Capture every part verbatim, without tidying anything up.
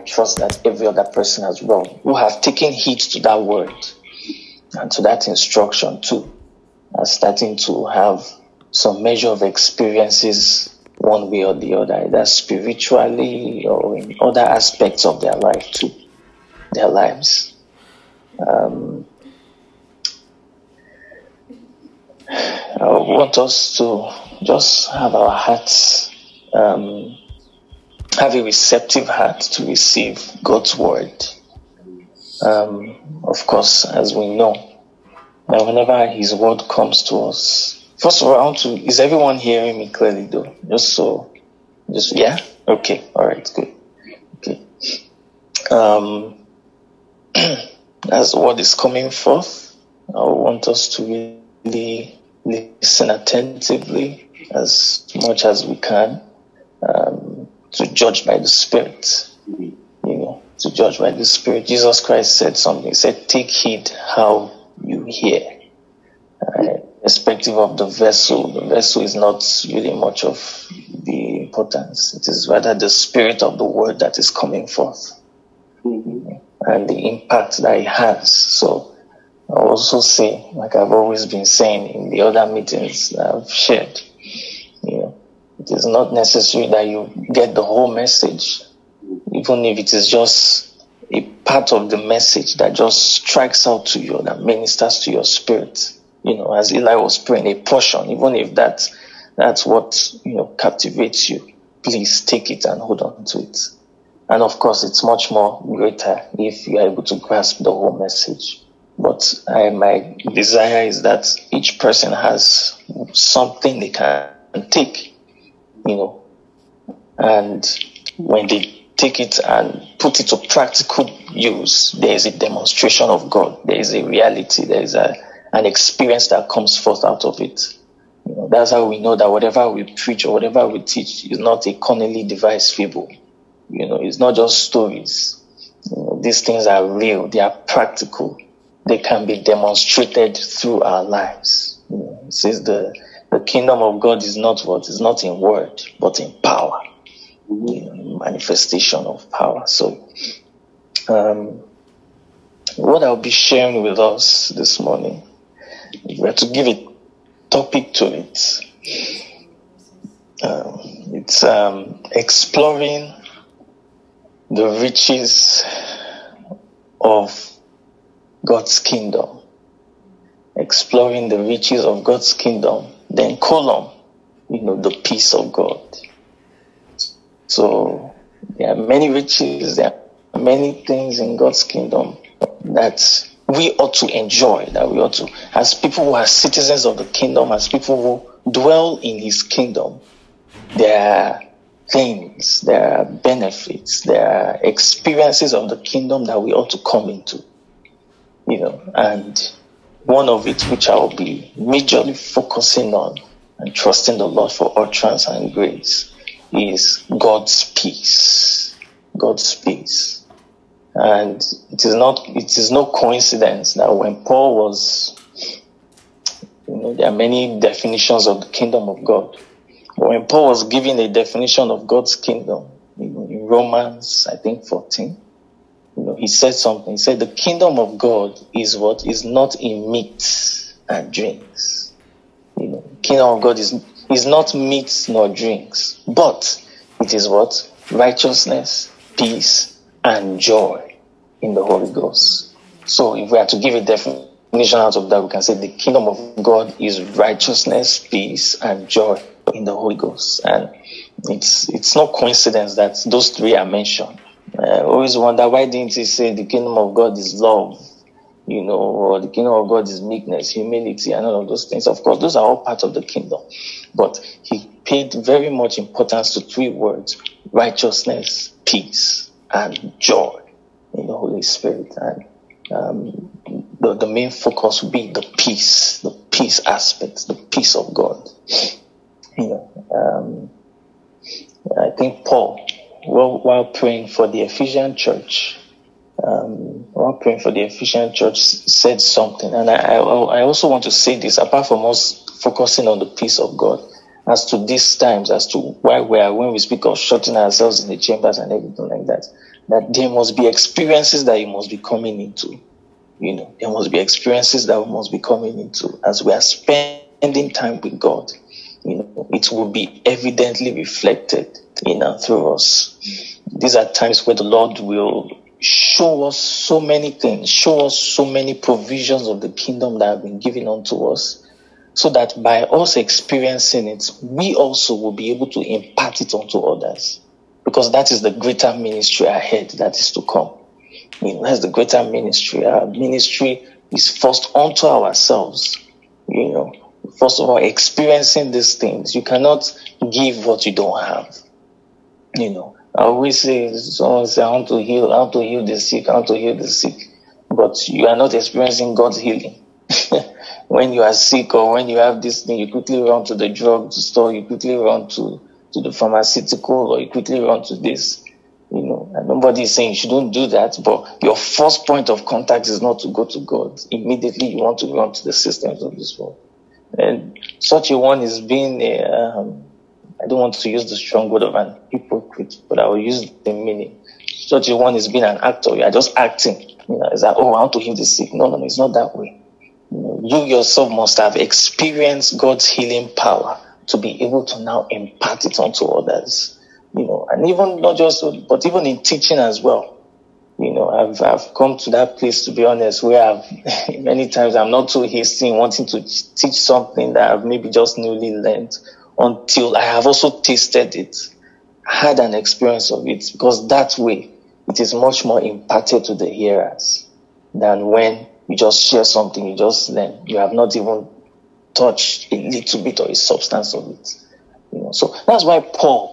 trust that every other person as well, who have taken heed to that word and to that instruction too, are starting to have some measure of experiences one way or the other, either spiritually or in other aspects of their life too, their lives. Um, I want us to just have our hearts, um, have a receptive heart to receive God's word. Um, of course, as we know, that whenever His word comes to us, first of all, I want to, is everyone hearing me clearly though? Just so, just, yeah? Okay, alright, good. Okay. Um, as the word is coming forth, I want us to really listen attentively as much as we can, um, to judge by the Spirit, you know, to judge by the Spirit. Jesus Christ said something. He said, take heed how you hear. Uh, irrespective of the vessel, the vessel is not really much of the importance. It is rather the spirit of the word that is coming forth, mm-hmm. and the impact that it has. So I also say, like I've always been saying in the other meetings that I've shared, you know, it is not necessary that you get the whole message, even if it is just a part of the message that just strikes out to you, that ministers to your spirit. You know, as Eli was praying, a portion, even if that that's what, you know, captivates you, please take it and hold on to it. And of course, it's much more greater if you are able to grasp the whole message. But I, my desire is that each person has something they can take, you know, and when they take it and put it to practical use, there is a demonstration of God. There is a reality. There is a an experience that comes forth out of it. You know, that's how we know that whatever we preach or whatever we teach is not a cunningly devised fable. You know, it's not just stories. You know, these things are real. They are practical. They can be demonstrated through our lives. You know, it says the, the kingdom of God is not what? It's not in word, but in power. You know, manifestation of power. So, um, what I'll be sharing with us this morning, if we are to give a topic to it, um, it's um, exploring the riches of God's kingdom. Exploring the riches of God's kingdom, then colon, you know, the peace of God. So there are many riches, there are many things in God's kingdom that we ought to enjoy, that we ought to, as people who are citizens of the kingdom, as people who dwell in His kingdom, there are things, there are benefits, there are experiences of the kingdom that we ought to come into, you know, and one of it, which I will be majorly focusing on and trusting the Lord for utterance and grace, is God's peace. God's peace. And it is not, it is no coincidence that when Paul was, you know, there are many definitions of the kingdom of God. But when Paul was giving a definition of God's kingdom, you know, in Romans, I think fourteen, you know, he said something. He said, the kingdom of God is what? Is not in meat and drinks. You know, the kingdom of God is, is not meat nor drinks, but it is what? Righteousness, peace, and joy in the Holy Ghost. So if we are to give a definition out of that, we can say the kingdom of God is righteousness, peace, and joy in the Holy Ghost. And it's it's no coincidence that those three are mentioned. I always wonder, why didn't he say the kingdom of God is love, you know, or the kingdom of God is meekness, humility, and all of those things? Of course, those are all part of the kingdom. But he paid very much importance to three words: righteousness, peace, and joy in the Holy Spirit. And um, the, the main focus will be the peace, the peace aspect, the peace of God. You know, um, I think Paul, while, while praying for the Ephesian church, um, while praying for the Ephesian church, said something. And I, I, I also want to say this, apart from us focusing on the peace of God, as to these times, as to why we are, when we speak of shutting ourselves in the chambers and everything like that, that there must be experiences that you must be coming into. You know, there must be experiences that we must be coming into as we are spending time with God. You know, it will be evidently reflected in and through us. These are times where the Lord will show us so many things, show us so many provisions of the kingdom that have been given unto us, so that by us experiencing it, we also will be able to impart it onto others. Because that is the greater ministry ahead that is to come. You know, that's the greater ministry. Our ministry is first unto ourselves. You know, first of all, experiencing these things. You cannot give what you don't have. You know, I always say, someone say, I want to heal, I want to heal the sick, I want to heal the sick. But you are not experiencing God's healing. When you are sick or when you have this thing, you quickly run to the drug store, you quickly run to, to the pharmaceutical, or you quickly run to this. You know, and nobody is saying you shouldn't do that, but your first point of contact is not to go to God. Immediately you want to run to the systems of this world. And such a one is being a, um, I don't want to use the strong word of an hypocrite, but I will use the meaning. Such a one is being an actor. You are just acting. You know, it's like, oh, I want to heal the sick. No, no, no, it's not that way. You know, you yourself must have experienced God's healing power to be able to now impart it onto others. You know, and even not just, but even in teaching as well. You know, I've I've come to that place, to be honest, where I've many times I'm not too hasty in wanting to teach something that I've maybe just newly learned, until I have also tasted it, had an experience of it, because that way it is much more imparted to the hearers than when you just share something, you just learn. You have not even touched a little bit or a substance of it. You know, so that's why Paul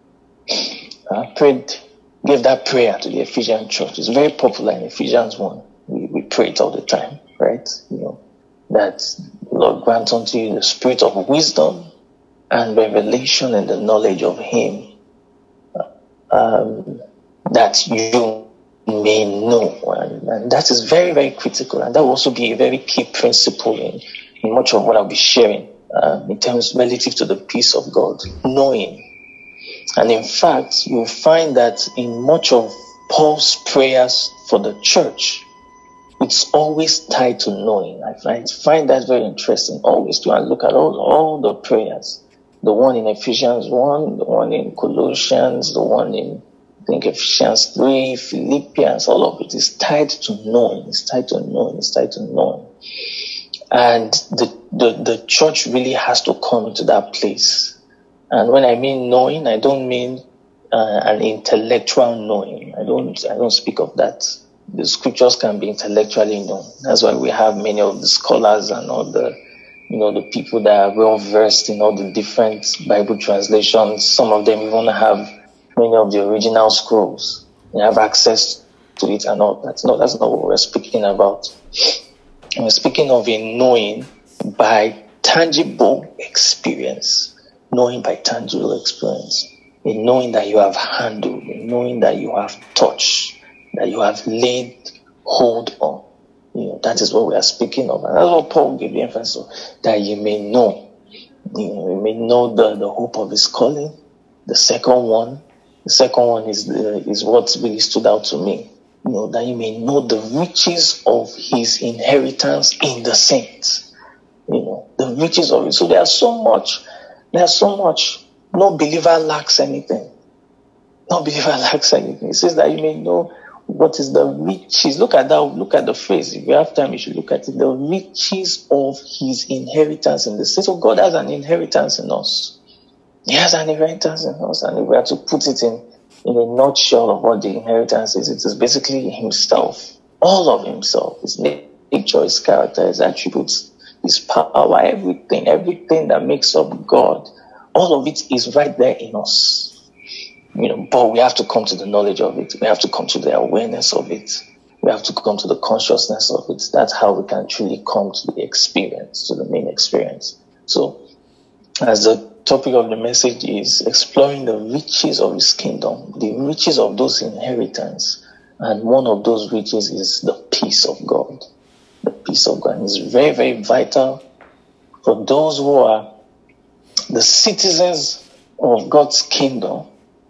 uh, prayed, gave that prayer to the Ephesian church. It's very popular in Ephesians one. We, we pray it all the time, right? You know, that Lord grant unto you the spirit of wisdom and revelation and the knowledge of Him, um, that you may know. And, and that is very, very critical. And that will also be a very key principle in, in much of what I'll be sharing uh, in terms relative to the peace of God, knowing. And in fact, you'll find that in much of Paul's prayers for the church, it's always tied to knowing. I find, find that very interesting. Always to look at all, all the prayers. The one in Ephesians one, the one in Colossians, the one in, I think, Ephesians three, Philippians, all of it is tied to knowing. It's tied to knowing. It's tied to knowing. And the, the, the church really has to come to that place. And when I mean knowing, I don't mean uh, an intellectual knowing. I don't, I don't speak of that. The scriptures can be intellectually known. That's why we have many of the scholars and all the, you know, the people that are well versed in all the different Bible translations. Some of them even have many of the original scrolls. They have access to it and all that. No, that's not what we're speaking about. We're speaking of a knowing by tangible experience. Knowing by tangible experience. A knowing that you have handled. A knowing that you have touched. That you have laid hold on. You know, that is what we are speaking of. And that's what Paul gave the emphasis on. That you may know. You know, you may know the, the hope of his calling. The second one. The second one is the, is what really stood out to me. You know, that you may know the riches of his inheritance in the saints. You know, the riches of it. So there's so much. There's so much. No believer lacks anything. No believer lacks anything. It says that you may know what is the riches. Look at that. Look at the phrase. If you have time, you should look at it. The riches of his inheritance in the saints. So God has an inheritance in us. He has an inheritance in us. And if we are to put it in, in a nutshell of what the inheritance is, it is basically himself. All of himself. His nature, his character, his attributes, his power, everything, everything that makes up God. All of it is right there in us. You know, but we have to come to the knowledge of it. We have to come to the awareness of it. We have to come to the consciousness of it. That's how we can truly come to the experience, to the main experience. So, as the topic of the message is exploring the riches of his kingdom, the riches of those inheritance. And one of those riches is the peace of God. The peace of God is very, very vital for those who are the citizens of God's kingdom.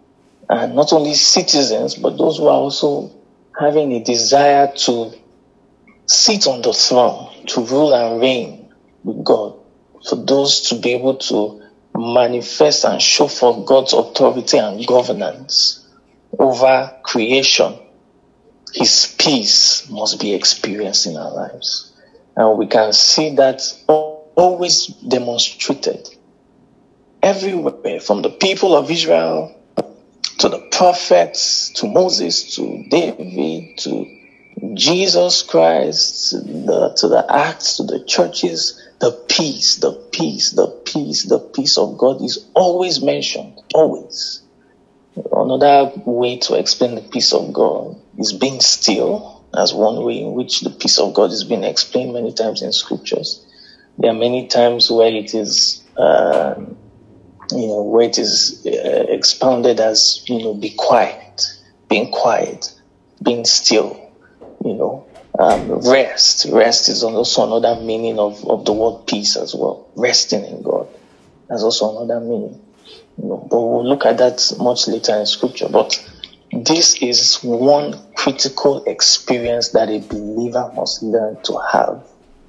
and not only citizens, but those who are also having a desire to sit on the throne, to rule and reign with God, for those to be able to manifest and show forth God's authority and governance over creation. His peace must be experienced in our lives. And we can see that always demonstrated everywhere, from the people of Israel to the prophets, to Moses, to David, to Jesus Christ, the, to the Acts, to the churches. The peace, the peace, the peace, the peace of God is always mentioned, always. Another way to explain the peace of God is being still, as one way in which the peace of God is being explained many times in scriptures. There are many times where it is, uh, you know, where it is uh, expounded as, you know, be quiet, being quiet, being still, you know. Um, rest. Rest is also another meaning of, of the word peace as well. Resting in God. That's also another meaning. You know, but we'll look at that much later in scripture. But this is one critical experience that a believer must learn to have.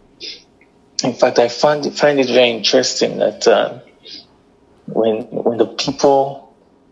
In fact, I find it, find it very interesting that uh, when when the people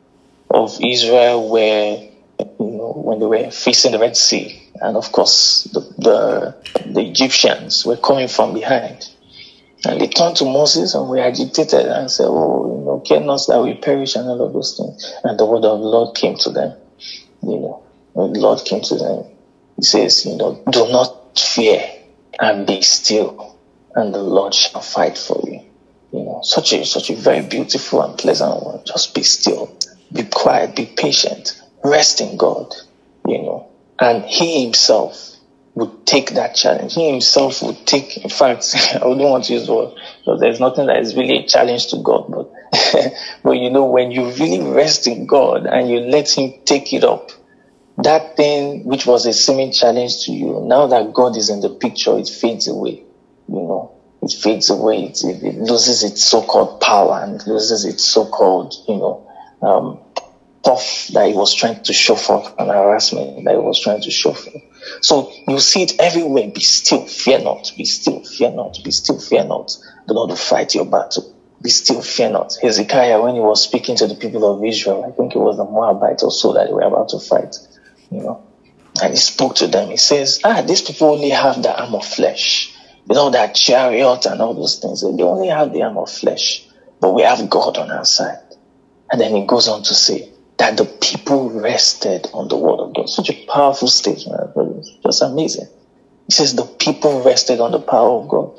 of Israel were, you know, when they were facing the Red Sea, and of course, the, the the Egyptians were coming from behind. And they turned to Moses and were agitated and said, oh, you know, care not that we perish and all of those things. And the word of the Lord came to them. You know, when the Lord came to them, he says, you know, do not fear and be still, and the Lord shall fight for you. You know, such a, such a very beautiful and pleasant one. Just be still, be quiet, be patient, rest in God, you know. And he himself would take that challenge. He himself would take, in fact, I wouldn't want to use the word, because there's nothing that is really a challenge to God. But, but you know, when you really rest in God and you let him take it up, that thing which was a seeming challenge to you, now that God is in the picture, it fades away. You know, it fades away. It, it, it loses its so-called power and it loses its so-called, you know, um, puff that he was trying to show forth, and harassment that he was trying to show forth. So you see it everywhere. Be still, fear not. Be still, fear not. Be still, fear not. The Lord will fight your battle. Be still, fear not. Hezekiah, when he was speaking to the people of Israel, I think it was the Moabites or so that they were about to fight, you know, and he spoke to them. He says, ah, these people only have the arm of flesh. You know, that chariot and all those things. They only have the arm of flesh, but we have God on our side. And then he goes on to say that the people rested on the word of God. Such a powerful statement, brothers. Just amazing. He says the people rested on the power of God.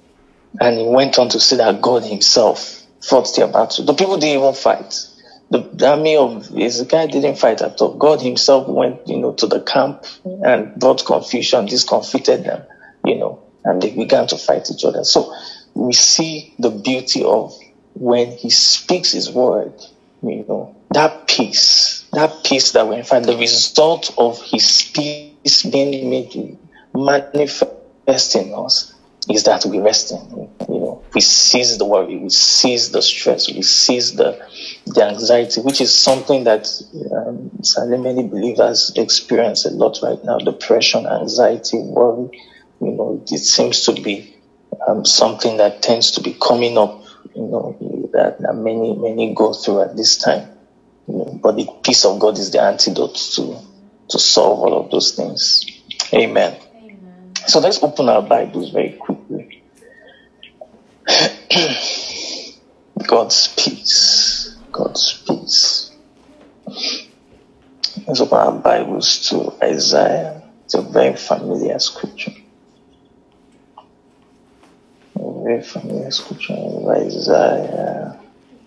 And he went on to say that God himself fought their battle. The people didn't even fight. The, the army of Hezekiah didn't fight at all. God himself went, you know, to the camp and brought confusion, discomfited them, you know, and they began to fight each other. So we see the beauty of when he speaks his word, you know, that peace, that peace that we find, the result of his peace being made manifest in us is that we rest in him. You know, we cease the worry, we cease the stress, we cease the the anxiety, which is something that um, sadly many believers experience a lot right now. Depression, anxiety, worry. You know, it seems to be um, something that tends to be coming up. You know, that, that many many go through at this time. You know, but the peace of God is the antidote to to solve all of those things. Amen. Amen. So let's open our Bibles very quickly. God's peace. God's peace. Let's open our Bibles to Isaiah. It's a very familiar scripture. A very familiar scripture. Isaiah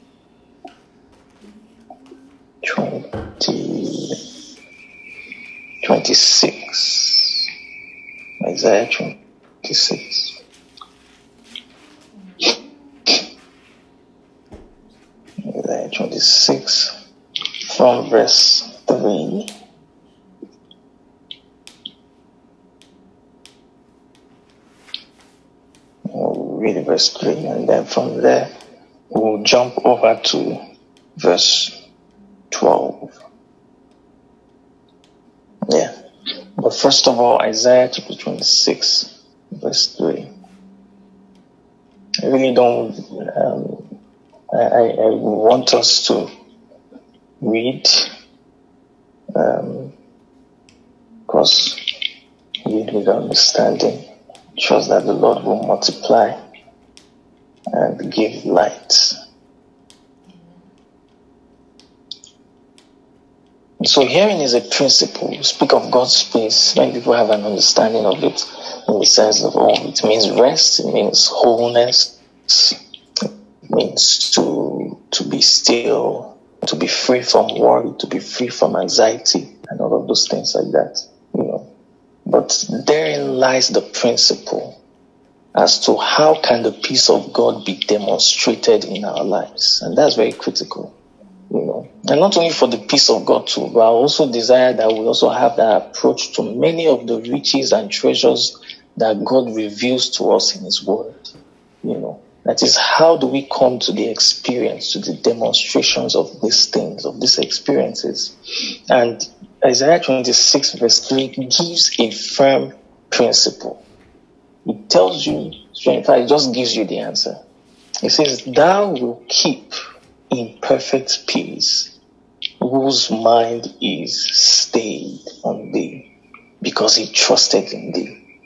twenty, twenty-six. Isaiah twenty-six. Isaiah twenty-six from verse three. We'll read verse three, and then from there we'll jump over to verse twelve. first of all, Isaiah chapter twenty-six, verse three. I really don't, um, I, I want us to read, um, because read with understanding. Trust that the Lord will multiply and give light. So hearing is a principle. We speak of God's peace. Many people have an understanding of it in the sense of, oh, it means rest, it means wholeness, it means to to be still, to be free from worry, to be free from anxiety, and all of those things like that. You know. But therein lies the principle as to how can the peace of God be demonstrated in our lives. And that's very critical. You know, and not only for the peace of God too, but I also desire that we also have that approach to many of the riches and treasures that God reveals to us in His Word. You know, that is, how do we come to the experience, to the demonstrations of these things, of these experiences? And Isaiah twenty-six verse three gives a firm principle. It tells you, in fact, it just gives you the answer. It says, "Thou will keep in perfect peace whose mind is stayed on thee, because he trusted in thee."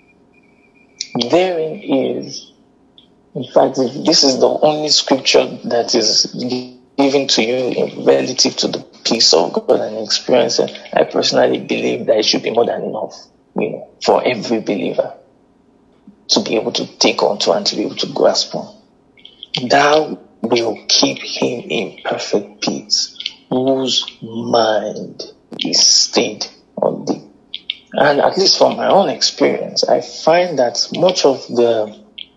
Therein is, in fact, this is the only scripture that is given to you in relative to the peace of God and experience. And I personally believe that it should be more than enough, you know, for every believer to be able to take on to and to be able to grasp on. Thou will keep him in perfect peace whose mind is stayed on thee. And at least from my own experience, I find that much of the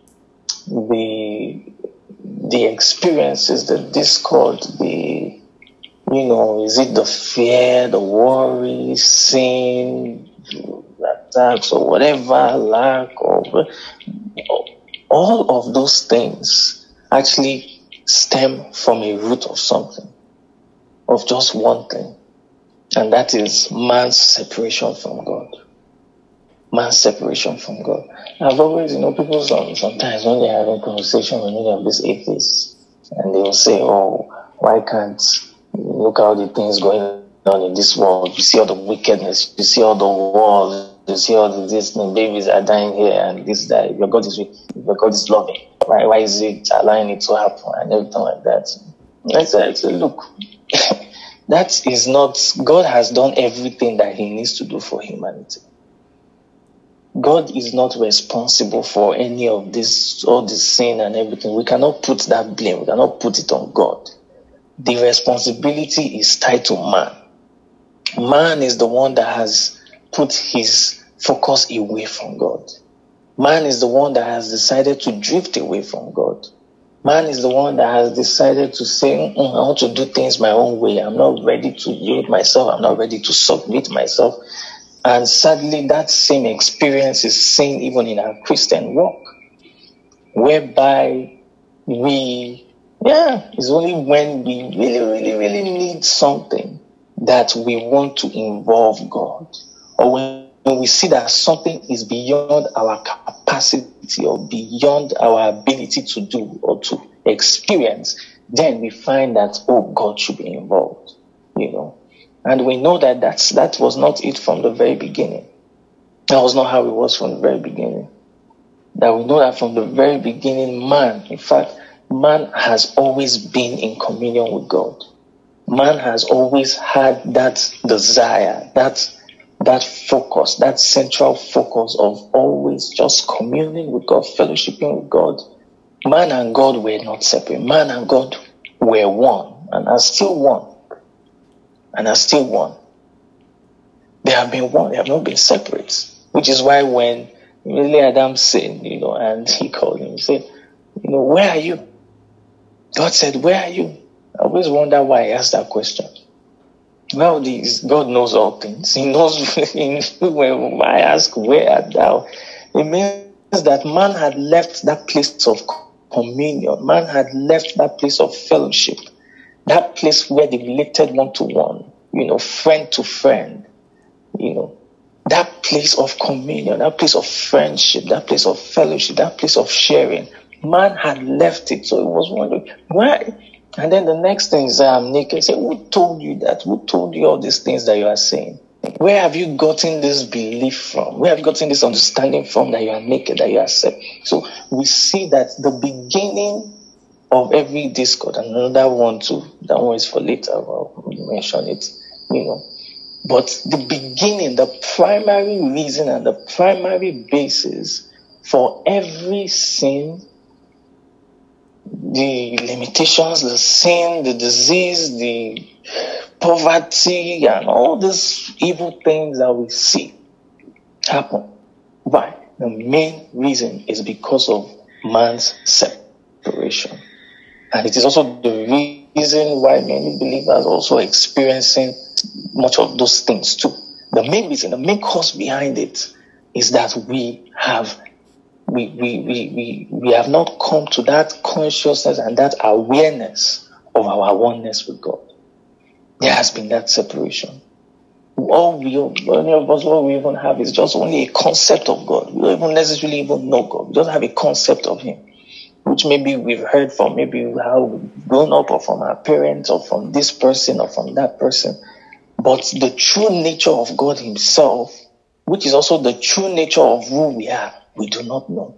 the the experiences, the discord, the, you know, is it the fear, the worry, sin, attacks, or whatever, lack, or all of those things actually stem from a root of something, of just one thing, and that is man's separation from God. Man's separation from God. I've always, you know, people some, sometimes when they're having conversation with any of these atheists, and they will say, "Oh, why can't you look at all the things going on in this world? You see all the wickedness, you see all the wars, you see all the this, and babies are dying here, and this, that. Your God is, your God is loving. Why, why is it allowing it to happen?" And everything like that. And I said, I said, look, that is not, God has done everything that He needs to do for humanity. God is not responsible for any of this, all this sin and everything. We cannot put that blame, we cannot put it on God. The responsibility is tied to man. Man is the one that has put his focus away from God. Man is the one that has decided to drift away from God. Man is the one that has decided to say, mm, I want to do things my own way. I'm not ready to yield myself. I'm not ready to submit myself. And sadly, that same experience is seen even in our Christian walk, whereby we, yeah, it's only when we really, really, really need something that we want to involve God, or when When we see that something is beyond our capacity or beyond our ability to do or to experience, then we find that, oh, God should be involved, you know. And we know that that's, that was not it from the very beginning. That was not how it was from the very beginning. That we know that from the very beginning, man, in fact, man has always been in communion with God. Man has always had that desire, that that focus, that central focus of always just communing with God, fellowshipping with God. Man and God were not separate. Man and God were one, and are still one, and are still one. They have been one, they have not been separate. Which is why when really Adam sinned, you know, and he called him, he said, you know, where are you? God said, where are you? I always wonder why I asked that question. Well, this, God knows all things. He knows when I ask, where art thou? It means that man had left that place of communion. Man had left that place of fellowship. That place where they related one to one, you know, friend to friend, you know. That place of communion, that place of friendship, that place of fellowship, that place of sharing. Man had left it, so he was wondering, why? And then the next thing is, I'm naked. Say, who told you that? Who told you all these things that you are saying? Where have you gotten this belief from? Where have you gotten this understanding from that you are naked, that you are saved? So we see that the beginning of every discord, and another one too, that one is for later, I'll mention it, you know. But the beginning, the primary reason and the primary basis for every sin, the limitations, the sin, the disease, the poverty, and all these evil things that we see happen. Why? The main reason is because of man's separation. And it is also the reason why many believers are also experiencing much of those things too. The main reason, the main cause behind it is that we have we we we we, we have not come to that consciousness and that awareness of our oneness with God. There has been that separation. All we, many of us, what we even have is just only a concept of God. We don't even necessarily even know God. We just have a concept of Him, which maybe we've heard from, maybe how we've grown up, or from our parents, or from this person, or from that person. But the true nature of God Himself, which is also the true nature of who we are, we do not know.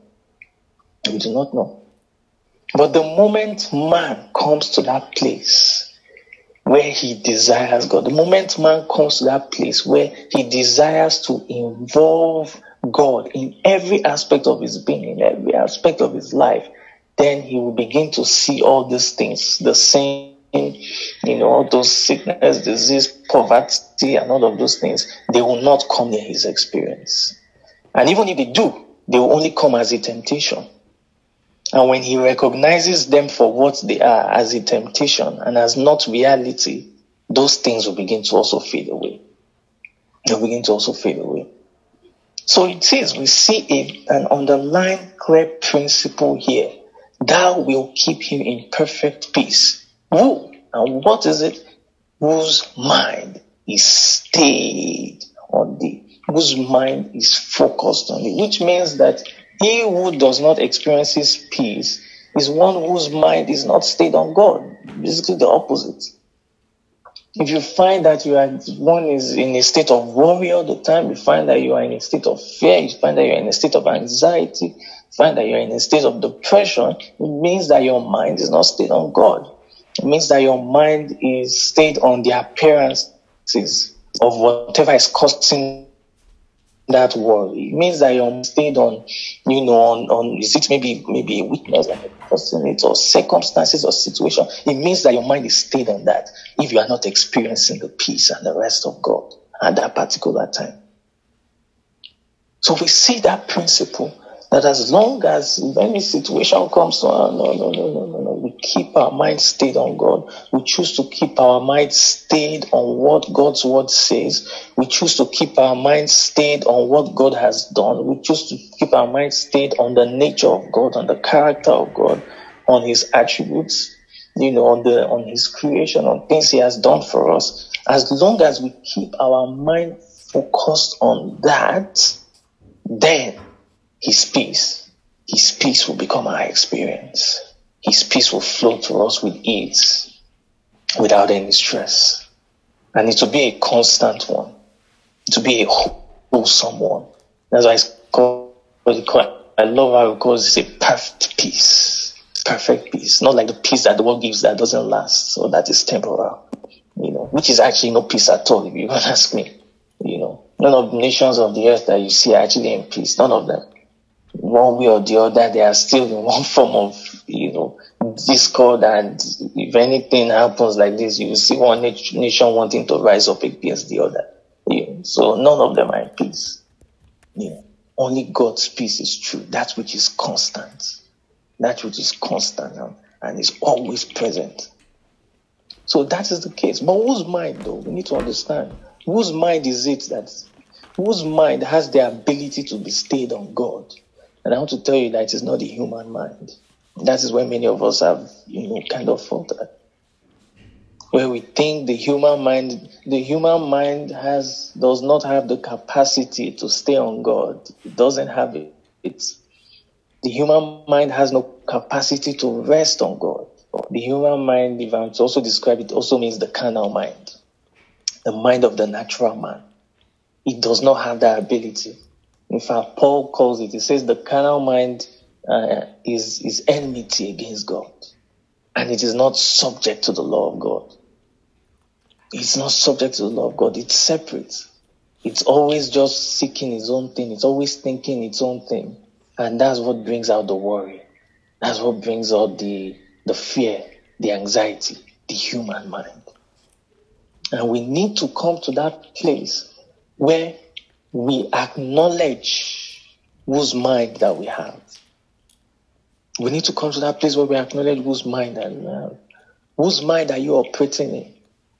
We do not know. But the moment man comes to that place where he desires God, the moment man comes to that place where he desires to involve God in every aspect of his being, in every aspect of his life, then he will begin to see all these things, the same, you know, all those sickness, disease, poverty, and all of those things, they will not come near his experience. And even if they do, they will only come as a temptation. And when he recognizes them for what they are, as a temptation and as not reality, those things will begin to also fade away. They'll begin to also fade away. So it is, we see a, an underlying clear principle here. Thou will keep him in perfect peace. Who? And what is it? Whose mind is stayed on thee. Whose mind is focused on thee. Which means that he who does not experience his peace is one whose mind is not stayed on God. Basically the opposite. If you find that you are, one is in a state of worry all the time, you find that you are in a state of fear, you find that you are in a state of anxiety, you find that you are in a state of depression, it means that your mind is not stayed on God. It means that your mind is stayed on the appearances of whatever is causing that worry. It means that you're stayed on, you know, on, on is it maybe maybe a weakness like a person, it or circumstances or situation. It means that your mind is stayed on that if you are not experiencing the peace and the rest of God at that particular time. So we see that principle that as long as if any situation comes to us, no, no, no, no, no, no, we keep our mind stayed on God. We choose to keep our mind stayed on what God's word says. We choose to keep our mind stayed on what God has done. We choose to keep our mind stayed on the nature of God, on the character of God, on His attributes, you know, on the on His creation, on things He has done for us. As long as we keep our mind focused on that, then His peace, His peace will become our experience. His peace will flow to us with ease, without any stress. And it will be a constant one. It will be a wholesome one. That's why it's called, I love how it calls it a perfect peace. Perfect peace. Not like the peace that the world gives that doesn't last, so that is temporal. You know, which is actually no peace at all, if you can ask me. You know, none of the nations of the earth that you see are actually in peace. None of them. One way or the other, they are still in one form of, you know, discord, and if anything happens like this, you will see one nation wanting to rise up against the other. You know, so none of them are in peace. You know, only God's peace is true, that which is constant, that which is constant and, and is always present. So that is the case. But whose mind, though? We need to understand. Whose mind is it that, whose mind has the ability to be stayed on God? And I want to tell you that it is not the human mind. That is where many of us have, you know, kind of faltered. where we think the human mind, the human mind has, does not have the capacity to stay on God. It doesn't have it. It's, the human mind has no capacity to rest on God. The human mind, if I'm to also describe it, also means the carnal mind, the mind of the natural man. It does not have that ability. In fact, Paul calls it, he says the carnal mind uh, is, is enmity against God. And it is not subject to the law of God. It's not subject to the law of God. It's separate. It's always just seeking its own thing. It's always thinking its own thing. And that's what brings out the worry. That's what brings out the, the fear, the anxiety, the human mind. And we need to come to that place where we acknowledge whose mind that we have. We need to come to that place where we acknowledge whose mind that we have. Whose mind are you operating in?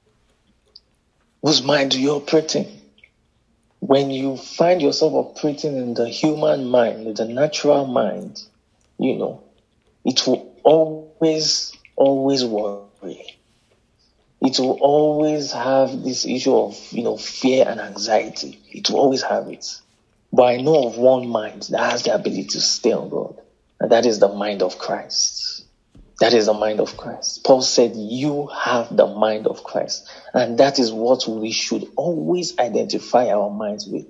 Whose mind do you operate in? When you find yourself operating in the human mind, the natural mind, you know, it will always, always worry. It will always have this issue of, you know, fear and anxiety. It will always have it. But I know of one mind that has the ability to stay on God. And that is the mind of Christ. That is the mind of Christ. Paul said, you have the mind of Christ. And that is what we should always identify our minds with.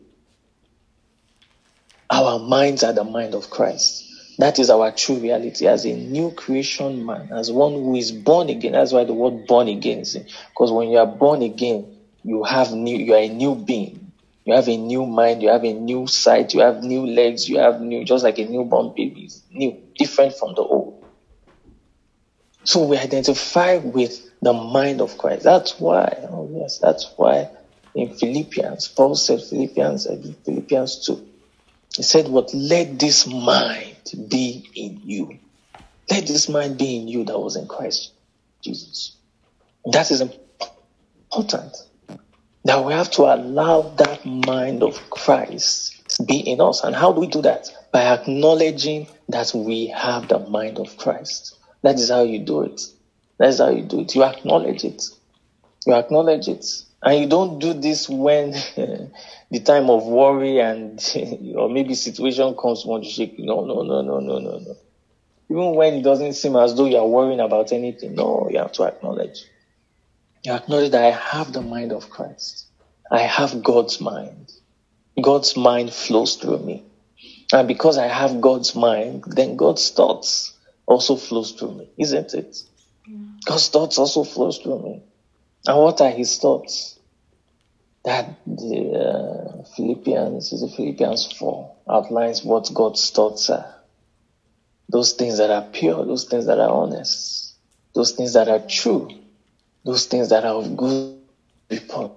Our minds are the mind of Christ. That is our true reality as a new creation man, as one who is born again. That's why the word born again is, because when you are born again, you have new, you are a new being. You have a new mind, you have a new sight, you have new legs, you have new, just like a newborn baby, is new, different from the old. So we identify with the mind of Christ. That's why, oh yes, that's why in Philippians, Paul said, Philippians, Philippians two, he said, what? Let this mind be in you. Let this mind be in you that was in Christ Jesus. That is important. That we have to allow that mind of Christ be in us. And how do we do that? By acknowledging that we have the mind of Christ. That is how you do it. That is how you do it. You acknowledge it. You acknowledge it. And you don't do this when the time of worry and or maybe situation comes want to shake you. No, no, no, no, no, no, no. Even when it doesn't seem as though you are worrying about anything. No, you have to acknowledge. You acknowledge that I have the mind of Christ. I have God's mind. God's mind flows through me. And because I have God's mind, then God's thoughts also flows through me, isn't it? Yeah. God's thoughts also flows through me. And what are his thoughts? That the uh, Philippians, is it Philippians four, outlines what God's thoughts are. Those things that are pure, those things that are honest, those things that are true, those things that are of good report.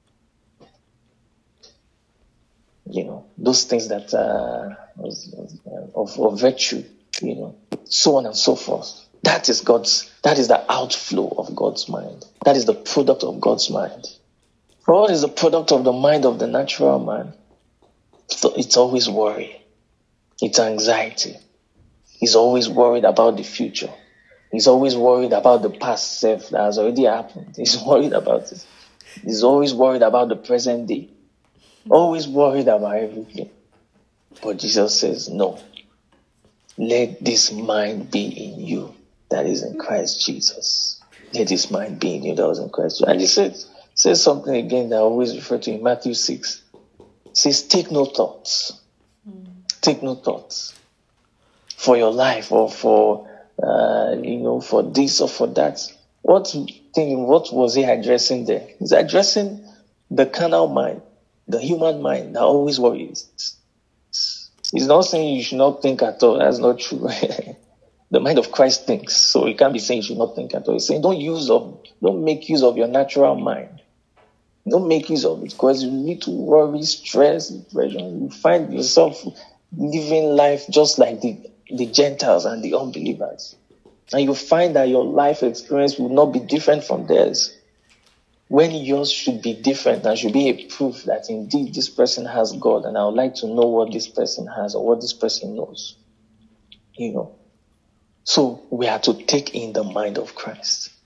You know, those things that are of, of virtue, you know, so on and so forth. That is God's, that is the outflow of God's mind. That is the product of God's mind. What is the product of the mind of the natural man? It's always worry. It's anxiety. He's always worried about the future. He's always worried about the past self that has already happened. He's worried about it. He's always worried about the present day. Always worried about everything. But Jesus says, no. Let this mind be in you that is in Christ Jesus. Let this mind be in you that was in Christ Jesus. And he says, says something again that I always refer to in Matthew six. It says, take no thoughts. Mm. Take no thoughts for your life or for, uh, you know, for this or for that. What thing, what was he addressing there? He's addressing the carnal mind, the human mind that always worries. He's not saying you should not think at all. That's not true. The mind of Christ thinks, so he can't be saying you should not think at all. He's saying don't use of, don't make use of your natural mind. Don't make use of it because you need to worry, stress, depression. You find yourself living life just like the, the Gentiles and the unbelievers. And you find that your life experience will not be different from theirs. When yours should be different and should be a proof that indeed this person has God and I would like to know what this person has or what this person knows. You know. So we have to take in the mind of Christ.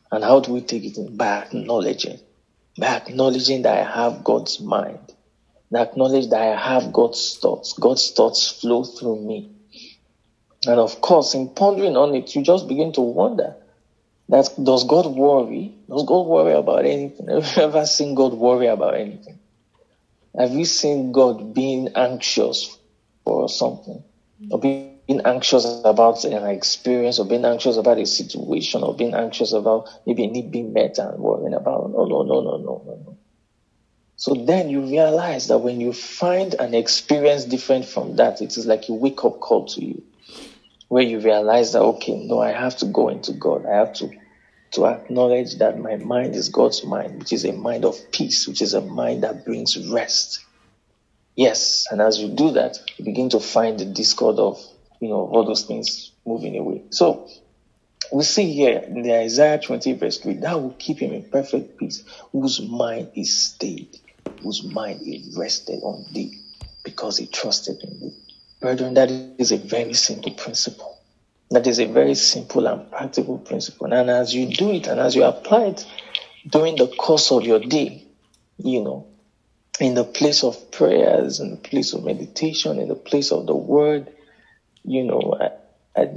And how do we take it in? By acknowledging. By acknowledging that I have God's mind. I acknowledge that I have God's thoughts. God's thoughts flow through me. And of course, in pondering on it, you just begin to wonder, that does God worry? Does God worry about anything? Have you ever seen God worry about anything? Have you seen God being anxious for something? Or being anxious about an experience, or being anxious about a situation, or being anxious about maybe a need being met and worrying about? No, no, no, no, no, no, no. So then you realize that when you find an experience different from that, it is like a wake-up call to you, where you realize that, okay, no, I have to go into God. I have to, to acknowledge that my mind is God's mind, which is a mind of peace, which is a mind that brings rest. Yes, and as you do that, you begin to find the discord of, you know, all those things moving away. So we see here in the Isaiah twenty verse three, that will keep him in perfect peace, whose mind is stayed, whose mind is rested on thee, because he trusted in thee. Brethren, that is a very simple principle. That is a very simple and practical principle. And as you do it and as you apply it during the course of your day, you know, in the place of prayers, in the place of meditation, in the place of the word, you know, I, I,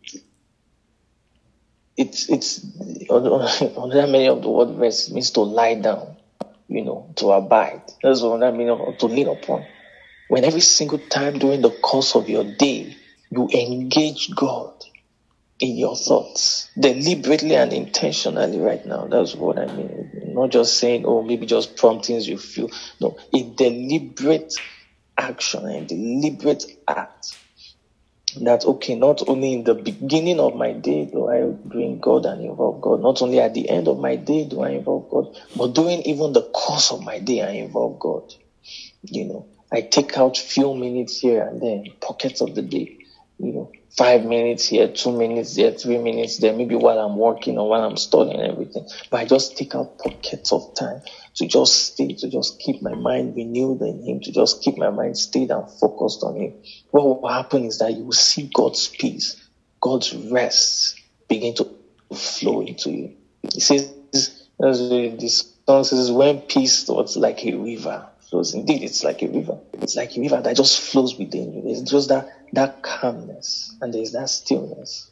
it's, it's, other many of the word verse means to lie down, you know, to abide. That's what that means, to lean upon. When every single time during the course of your day, you engage God in your thoughts, deliberately and intentionally right now. That's what I mean. Not just saying, oh, maybe just promptings you feel. No, a deliberate action, a deliberate act. That, okay, not only in the beginning of my day do I bring God and involve God, not only at the end of my day do I involve God, but during even the course of my day I involve God. You know, I take out few minutes here and there, pockets of the day, you know, five minutes here, two minutes there, three minutes there, maybe while I'm working or while I'm studying and everything. But I just take out pockets of time to just stay, to just keep my mind renewed in Him, to just keep my mind stayed and focused on Him. What will happen is that you will see God's peace, God's rest begin to flow into you. He says, this song says, when peace was like a river. Indeed, it's like a river. It's like a river that just flows within you. It's just that, that calmness, and there's that stillness.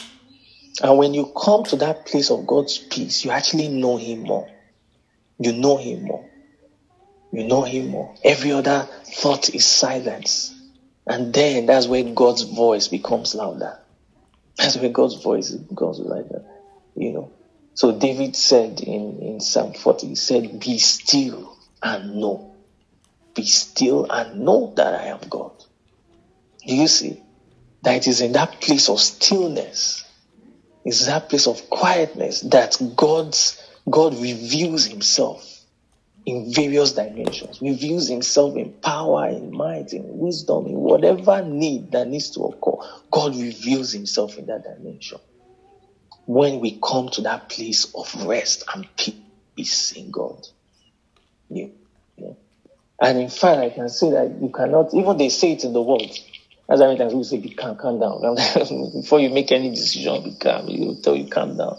And when you come to that place of God's peace, you actually know Him more. You know Him more. You know Him more. Every other thought is silence. And then that's where God's voice becomes louder. That's where God's voice becomes louder. You know. So David said in, in Psalm forty, he said, be still and know. Be still and know that I am God. Do you see? That it is in that place of stillness, it's that place of quietness that God's God reveals Himself in various dimensions. Reveals Himself in power, in might, in wisdom, in whatever need that needs to occur. God reveals Himself in that dimension. When we come to that place of rest and peace in God. Yeah. Yeah. And in fact, I can say that you cannot, even they say it in the world. As many times we say, be calm, calm down. Before you make any decision, be calm. You will tell you, calm down.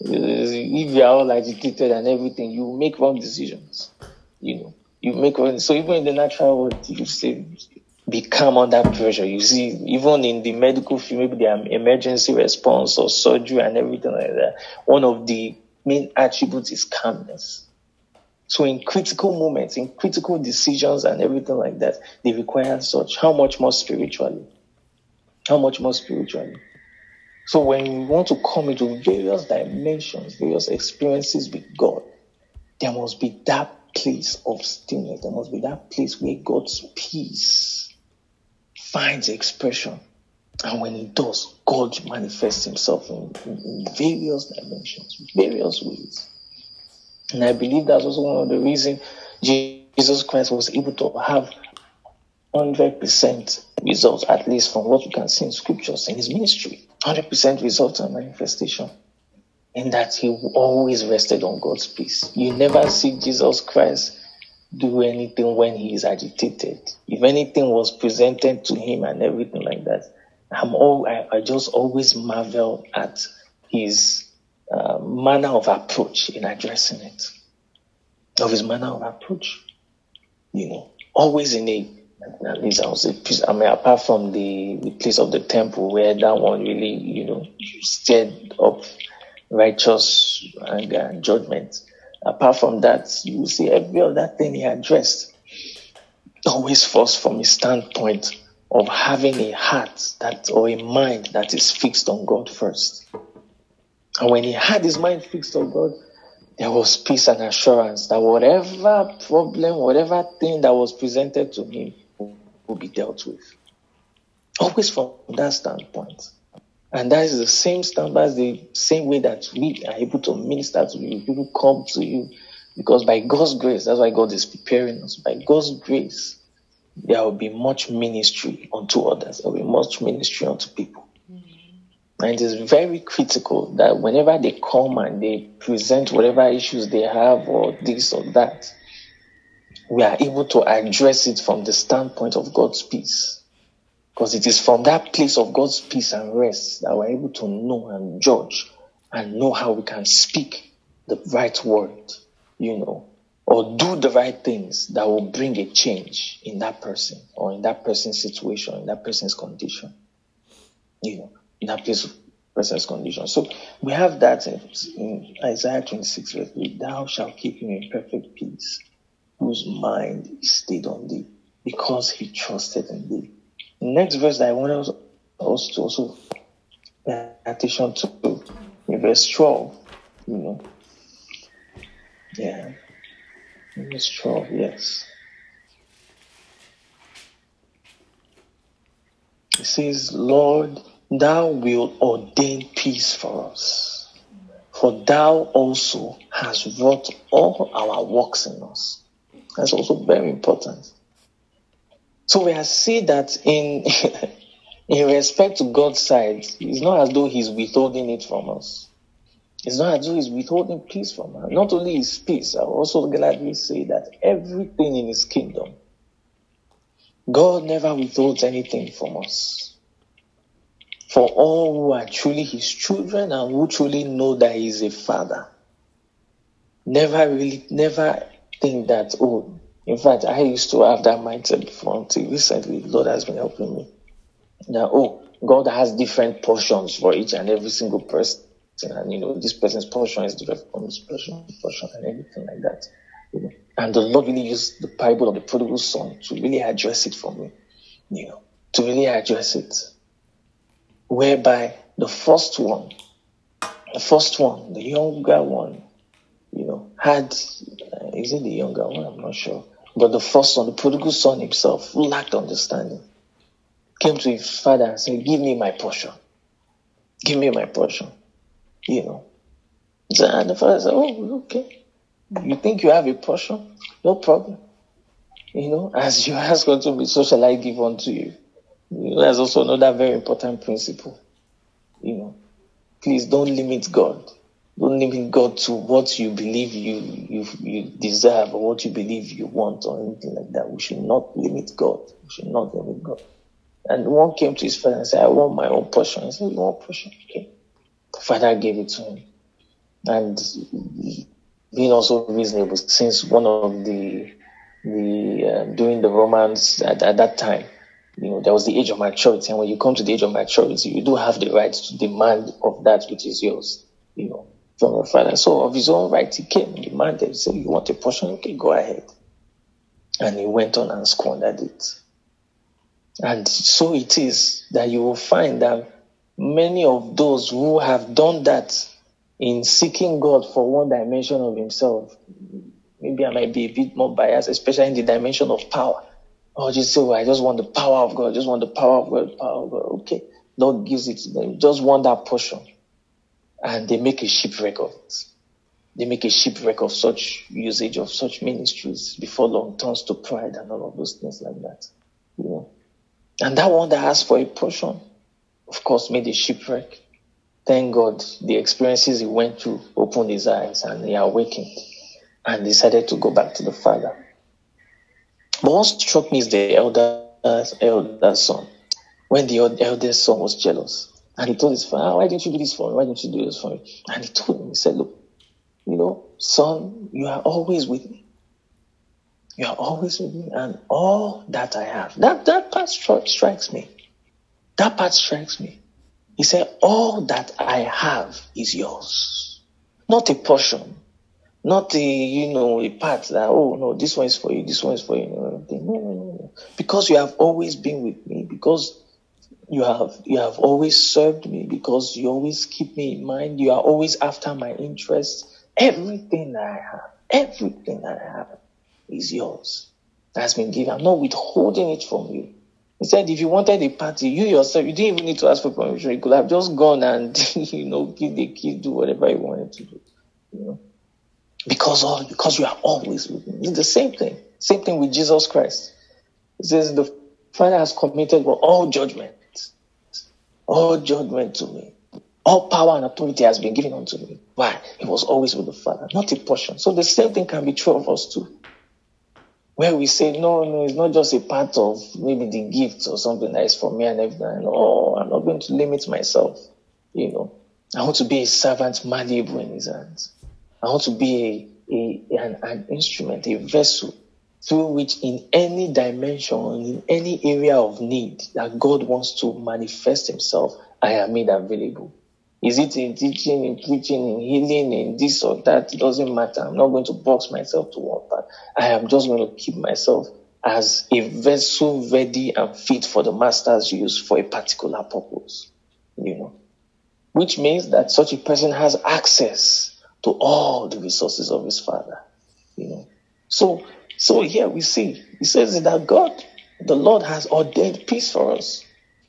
If you are all agitated and everything, you will make wrong decisions. You know, you make wrong. So even in the natural world, you say, be calm under pressure. You see, even in the medical field, maybe the emergency response or surgery and everything like that, one of the main attributes is calmness. So in critical moments, in critical decisions and everything like that, they require such. How much more spiritually? How much more spiritually? So when we want to come into various dimensions, various experiences with God, there must be that place of stillness. There must be that place where God's peace finds expression. And when it does, God manifests Himself in, in, in various dimensions, various ways. And I believe that's also one of the reasons Jesus Christ was able to have one hundred percent results, at least from what we can see in scriptures, in His ministry. one hundred percent results and manifestation. In that He always rested on God's peace. You never see Jesus Christ do anything when He is agitated. If anything was presented to Him and everything like that, I'm all, I, I just always marvel at His uh, manner of approach in addressing it. Of his manner of approach. You know, always in a, at least I was a piece, I mean, apart from the, the place of the temple where that one really, you know, stirred up righteous anger and judgment. Apart from that, you will see every other thing he addressed always falls from a standpoint of having a heart that or a mind that is fixed on God first. And when he had his mind fixed on God, there was peace and assurance that whatever problem, whatever thing that was presented to him will be dealt with. Always from that standpoint. And that is the same standard, that's the same way that we are able to minister to you. People come to you because by God's grace, that's why God is preparing us. By God's grace, there will be much ministry unto others. There will be much ministry unto people. Mm-hmm. And it is very critical that whenever they come and they present whatever issues they have or this or that, we are able to address it from the standpoint of God's peace. Because it is from that place of God's peace and rest that we're able to know and judge and know how we can speak the right word, you know, or do the right things that will bring a change in that person or in that person's situation, in that person's condition, you know, in that place person's condition. So we have that in Isaiah twenty-six, verse eight, thou shalt keep him in perfect peace, whose mind is stayed on thee, because he trusted in thee. Next verse that I want us to also pay attention to, in verse twelve, you know. Yeah. Verse twelve, yes. It says, Lord, thou wilt ordain peace for us, for thou also hast wrought all our works in us. That's also very important. So we have seen that in in respect to God's side, it's not as though he's withholding it from us. It's not as though he's withholding peace from us. Not only his peace, I also gladly say that everything in his kingdom, God never withholds anything from us. For all who are truly his children and who truly know that he is a father, never really, never think that, oh, in fact, I used to have that mindset before until recently. The Lord has been helping me. Now, oh, God has different portions for each and every single person. And, you know, this person's portion is different from this person's portion and everything like that. You know? And the Lord really used the parable of the prodigal son to really address it for me. You know, to really address it. Whereby the first one, the first one, the younger one, you know, had, uh, is it the younger one? I'm not sure. But the first son, the prodigal son himself, who lacked understanding, came to his father and said, give me my portion. Give me my portion. You know. And the father said, oh, okay. You think you have a portion? No problem. You know, as you ask God to be, so shall I give unto you. You know, that's also another very important principle. You know, please don't limit God. Don't limit God to what you believe you, you you deserve or what you believe you want or anything like that. We should not limit God. We should not limit God. And one came to his father and said, I want my own portion. He said, you want portion? Okay. The father gave it to him. And being also reasonable, since one of the, the uh, during the Romans at, at that time, you know, there was the age of maturity. And when you come to the age of maturity, you do have the right to demand of that which is yours, you know, from your father. So of his own right, he came and demanded, he said, you want a portion? Okay, go ahead. And he went on and squandered it. And so it is that you will find that many of those who have done that in seeking God for one dimension of himself, maybe I might be a bit more biased, especially in the dimension of power. Or just say, well, I just want the power of God, I just want the power of God, power of God. Okay, Lord gives it to them. Just want that portion. And they make a shipwreck of it. They make a shipwreck of such usage of such ministries before long turns to pride and all of those things like that. You know. And that one that asked for a portion, of course, made a shipwreck. Thank God the experiences he went through opened his eyes and he awakened and decided to go back to the father. But what struck me is the elder, elder son. When the eldest son was jealous. And he told his father, why didn't you do this for me? Why didn't you do this for me? And he told him, he said, look, you know, son, you are always with me. You are always with me, and all that I have. That, that part strikes me. That part strikes me. He said, all that I have is yours. Not a portion. Not a, you know, a part that, oh, no, this one is for you, this one is for you. No, no, no, no. Because you have always been with me, because you have you have always served me, because you always keep me in mind, you are always after my interests. Everything that I have, everything that I have is yours. That's been given. I'm not withholding it from you. He said, if you wanted a party, you yourself, you didn't even need to ask for permission. You could have just gone and, you know, give the kid, do whatever you wanted to do. You know, because all because you are always with me. It's the same thing. Same thing with Jesus Christ. It says the Father has committed all judgment, all judgment to me. All power and authority has been given unto me. Why? He was always with the Father, not a portion. So the same thing can be true of us too. Where we say, no, no, it's not just a part of maybe the gift or something that is for me and everything. No, I'm not going to limit myself. You know, I want to be a servant malleable in his hands. I want to be a, a an, an instrument, a vessel through which in any dimension, in any area of need that God wants to manifest himself, I am made available. Is it in teaching, in preaching, in healing, in this or that? It doesn't matter. I'm not going to box myself to one part. I am just going to keep myself as a vessel ready and fit for the master's use for a particular purpose. You know, which means that such a person has access to all the resources of his Father. You know, so so here we see, he says that God, the Lord has ordained peace for us.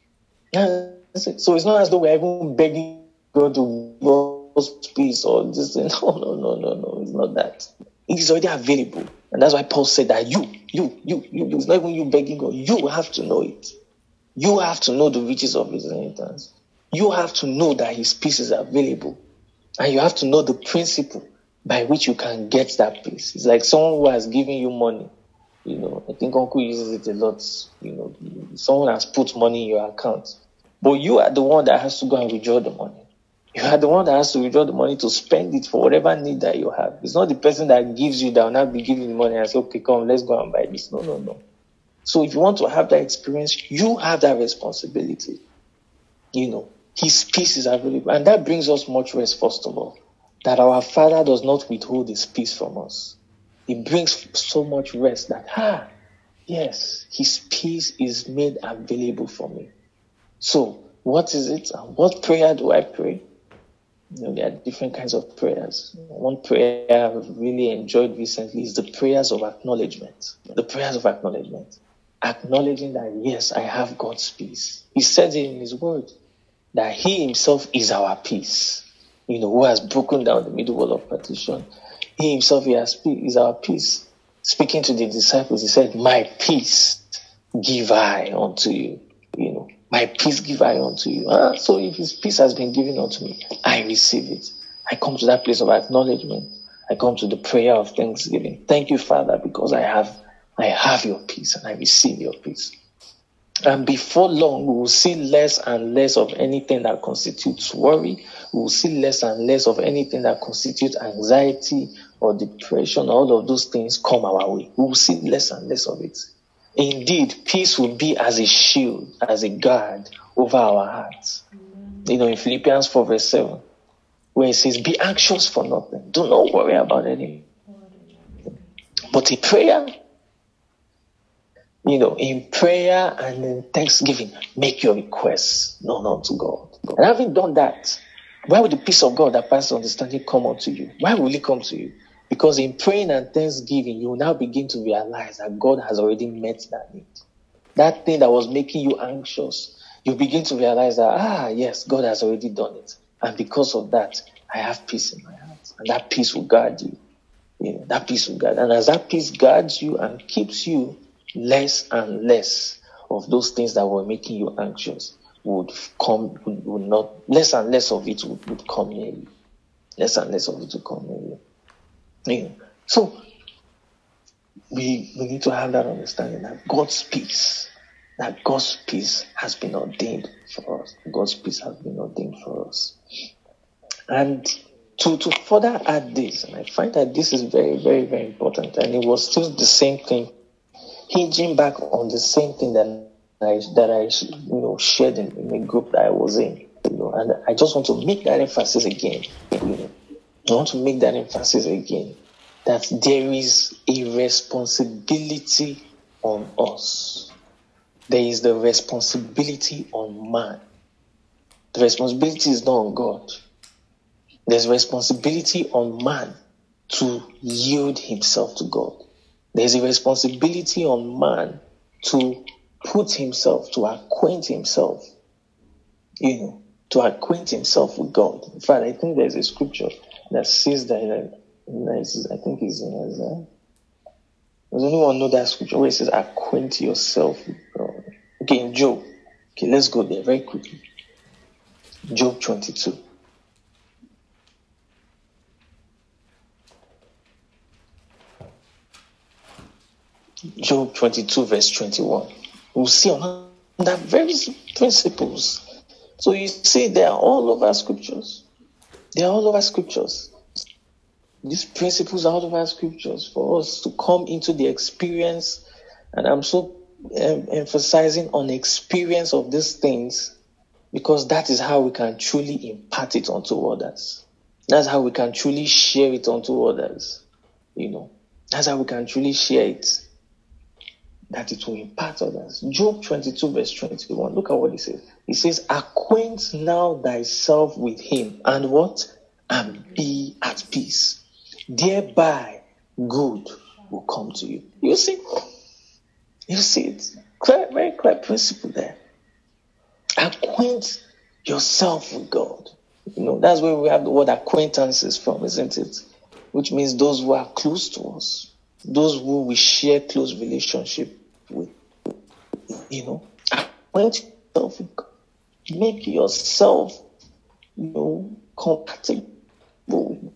So it's not as though we're even begging God to give us peace or this thing. No, no, no, no, no. It's not that. It is already available. And that's why Paul said that you, you, you, you, it's not even you begging God. You have to know it. You have to know the riches of his inheritance. You have to know that his peace is available. And you have to know the principle by which you can get that peace. It's like someone who has given you money. You know, I think Uncle uses it a lot. You know, someone has put money in your account. But you are the one that has to go and withdraw the money. You are the one that has to withdraw the money to spend it for whatever need that you have. It's not the person that gives you that will not be giving the money and say, okay, come, let's go and buy this. No, no, no. So if you want to have that experience, you have that responsibility. You know, his peace is available. And that brings us much rest, first of all, that our Father does not withhold his peace from us. It brings so much rest that, ah, yes, his peace is made available for me. So what is it? And what prayer do I pray? You know, there are different kinds of prayers. One prayer I've really enjoyed recently is the prayers of acknowledgement. The prayers of acknowledgement. Acknowledging that, yes, I have God's peace. He says it in his word, that he himself is our peace. You know, who has broken down the middle wall of partition. He himself he has, is our peace. Speaking to the disciples, he said, my peace give I unto you. You know, my peace give I unto you. Ah, so if his peace has been given unto me, I receive it. I come to that place of acknowledgement. I come to the prayer of thanksgiving. Thank you, Father, because I have I have your peace and I receive your peace. And before long, we will see less and less of anything that constitutes worry. We will see less and less of anything that constitutes anxiety or depression. All of those things come our way. We will see less and less of it. Indeed, peace will be as a shield, as a guard over our hearts. You know, in Philippians four verse seven, where it says, be anxious for nothing. Do not worry about anything. But in prayer, you know, in prayer and in thanksgiving, make your requests known unto God. And having done that, why would the peace of God that passes understanding come unto you? Why will it come to you? Because in praying and thanksgiving, you will now begin to realize that God has already met that need. That thing that was making you anxious, you begin to realize that, ah, yes, God has already done it. And because of that, I have peace in my heart. And that peace will guard you. You know, that peace will guard. And as that peace guards you and keeps you, less and less of those things that were making you anxious would come, would, would not, less and less of it would, would come near you. Less and less of it would come near you. Yeah. So, we, we need to have that understanding that God speaks. that God's peace has been ordained for us. God's peace has been ordained for us. And to, to further add this, and I find that this is very, very, very important, and it was still the same thing, hinging back on the same thing that I, that I you know, shared in, in the group that I was in. You know, and I just want to make that emphasis again. You know, I want to make that emphasis again, that there is a responsibility on us. There is the responsibility on man. The responsibility is not on God. There's responsibility on man to yield himself to God. There's a responsibility on man to put himself, to acquaint himself, you know, to acquaint himself with God. In fact, I think there's a scripture that says that, I think it's in Isaiah. Does anyone know that scripture where it says, acquaint yourself with God? Okay, in Job. Okay, let's go there very quickly. Job twenty-two. Job twenty-two, verse twenty-one. We'll see on that very principles. So you see, they are all over scriptures. They are all over scriptures. These principles are all over scriptures for us to come into the experience. And I'm so um, emphasizing on experience of these things, because that is how we can truly impart it onto others. That's how we can truly share it onto others. You know, that's how we can truly share it, that it will impart others. Job twenty-two, verse twenty-one. Look at what he says. He says, acquaint now thyself with him, and what? And be at peace. Thereby good will come to you. You see? You see it? Clear, very clear principle there. Acquaint yourself with God. You know, that's where we have the word acquaintances from, isn't it? Which means those who are close to us, those who we share close relationship with. You know, acquaint yourself with God. Make yourself, you know, compatible.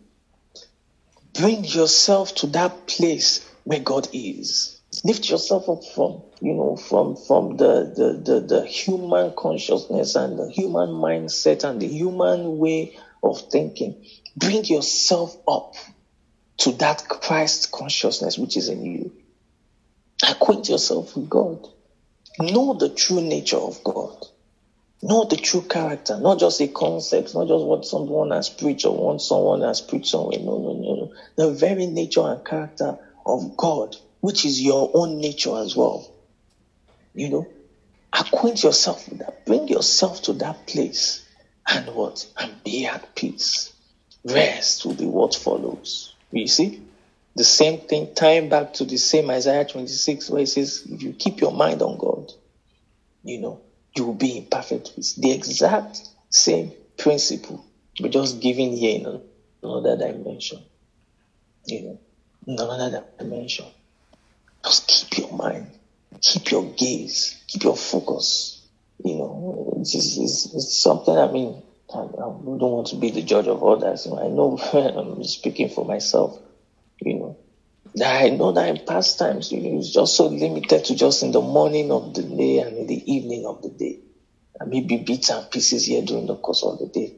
Bring yourself to that place where God is. Lift yourself up from, you know, from, from the, the, the, the human consciousness and the human mindset and the human way of thinking. Bring yourself up to that Christ consciousness which is in you. Acquaint yourself with God. Know the true nature of God. Know the true character, not just a concept, not just what someone has preached or what someone has preached somewhere. No, no, no, no. The very nature and character of God, which is your own nature as well. You know, acquaint yourself with that. Bring yourself to that place and what? And be at peace. Rest will be what follows. You see? The same thing, tying back to the same Isaiah twenty-six, where it says, if you keep your mind on God, you know, you will be in perfect peace. The exact same principle, but just given here in another dimension. You know, in another dimension. Just keep your mind, keep your gaze, keep your focus. You know, it's, it's, it's something, I mean, I, I don't want to be the judge of others. I know I'm speaking for myself, you know. I know that in past times, you know, it's just so limited to just in the morning of the day and in the evening of the day. And maybe bits and pieces here during the course of the day.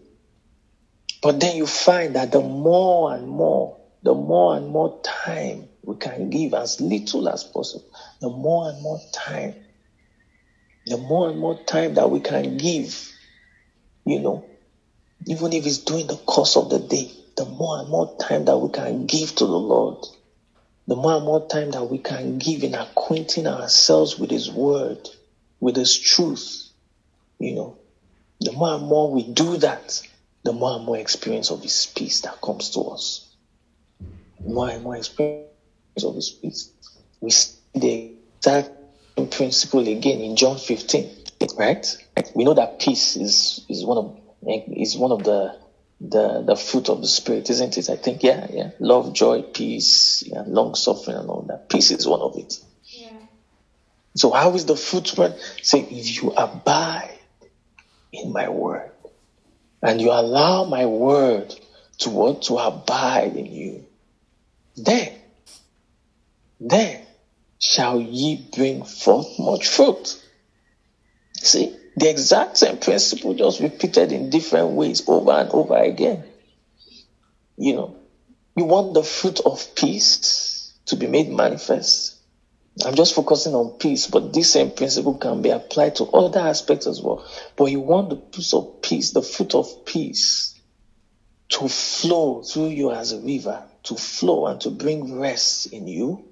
But then you find that the more and more, the more and more time we can give, as little as possible, the more and more time, the more and more time that we can give, you know, even if it's during the course of the day, the more and more time that we can give to the Lord, the more and more time that we can give in acquainting ourselves with His word, with His truth, you know, the more and more we do that, the more and more experience of His peace that comes to us. More and more experience of His peace. We see the exact principle again in John fifteen, right? We know that peace is, is one of is one of the the the fruit of the Spirit, isn't it? I think, yeah, yeah. Love, joy, peace, yeah, long suffering and all that. Peace is one of it. Yeah. So how is the fruit word? Say, if you abide in my word, and you allow my word to what? To abide in you, then, then shall ye bring forth much fruit. See, the exact same principle just repeated in different ways over and over again. You know, you want the fruit of peace to be made manifest. I'm just focusing on peace, but this same principle can be applied to other aspects as well. But you want the fruit of peace, the fruit of peace, to flow through you as a river, to flow and to bring rest in you.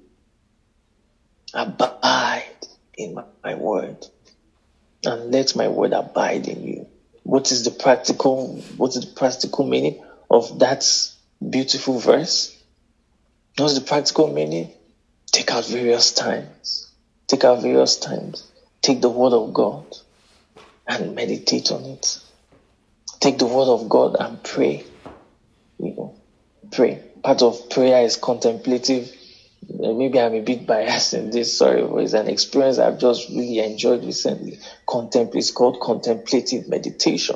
Abide in my, my word, and let my word abide in you. What is the practical, what is the practical meaning of that beautiful verse? What's the practical meaning? Take out various times. Take out various times. Take the word of God and meditate on it. Take the word of God and pray. You know, pray. Part of prayer is contemplative. Maybe I'm a bit biased in this, sorry, but it's an experience I've just really enjoyed recently. Contemplate, it's called contemplative meditation.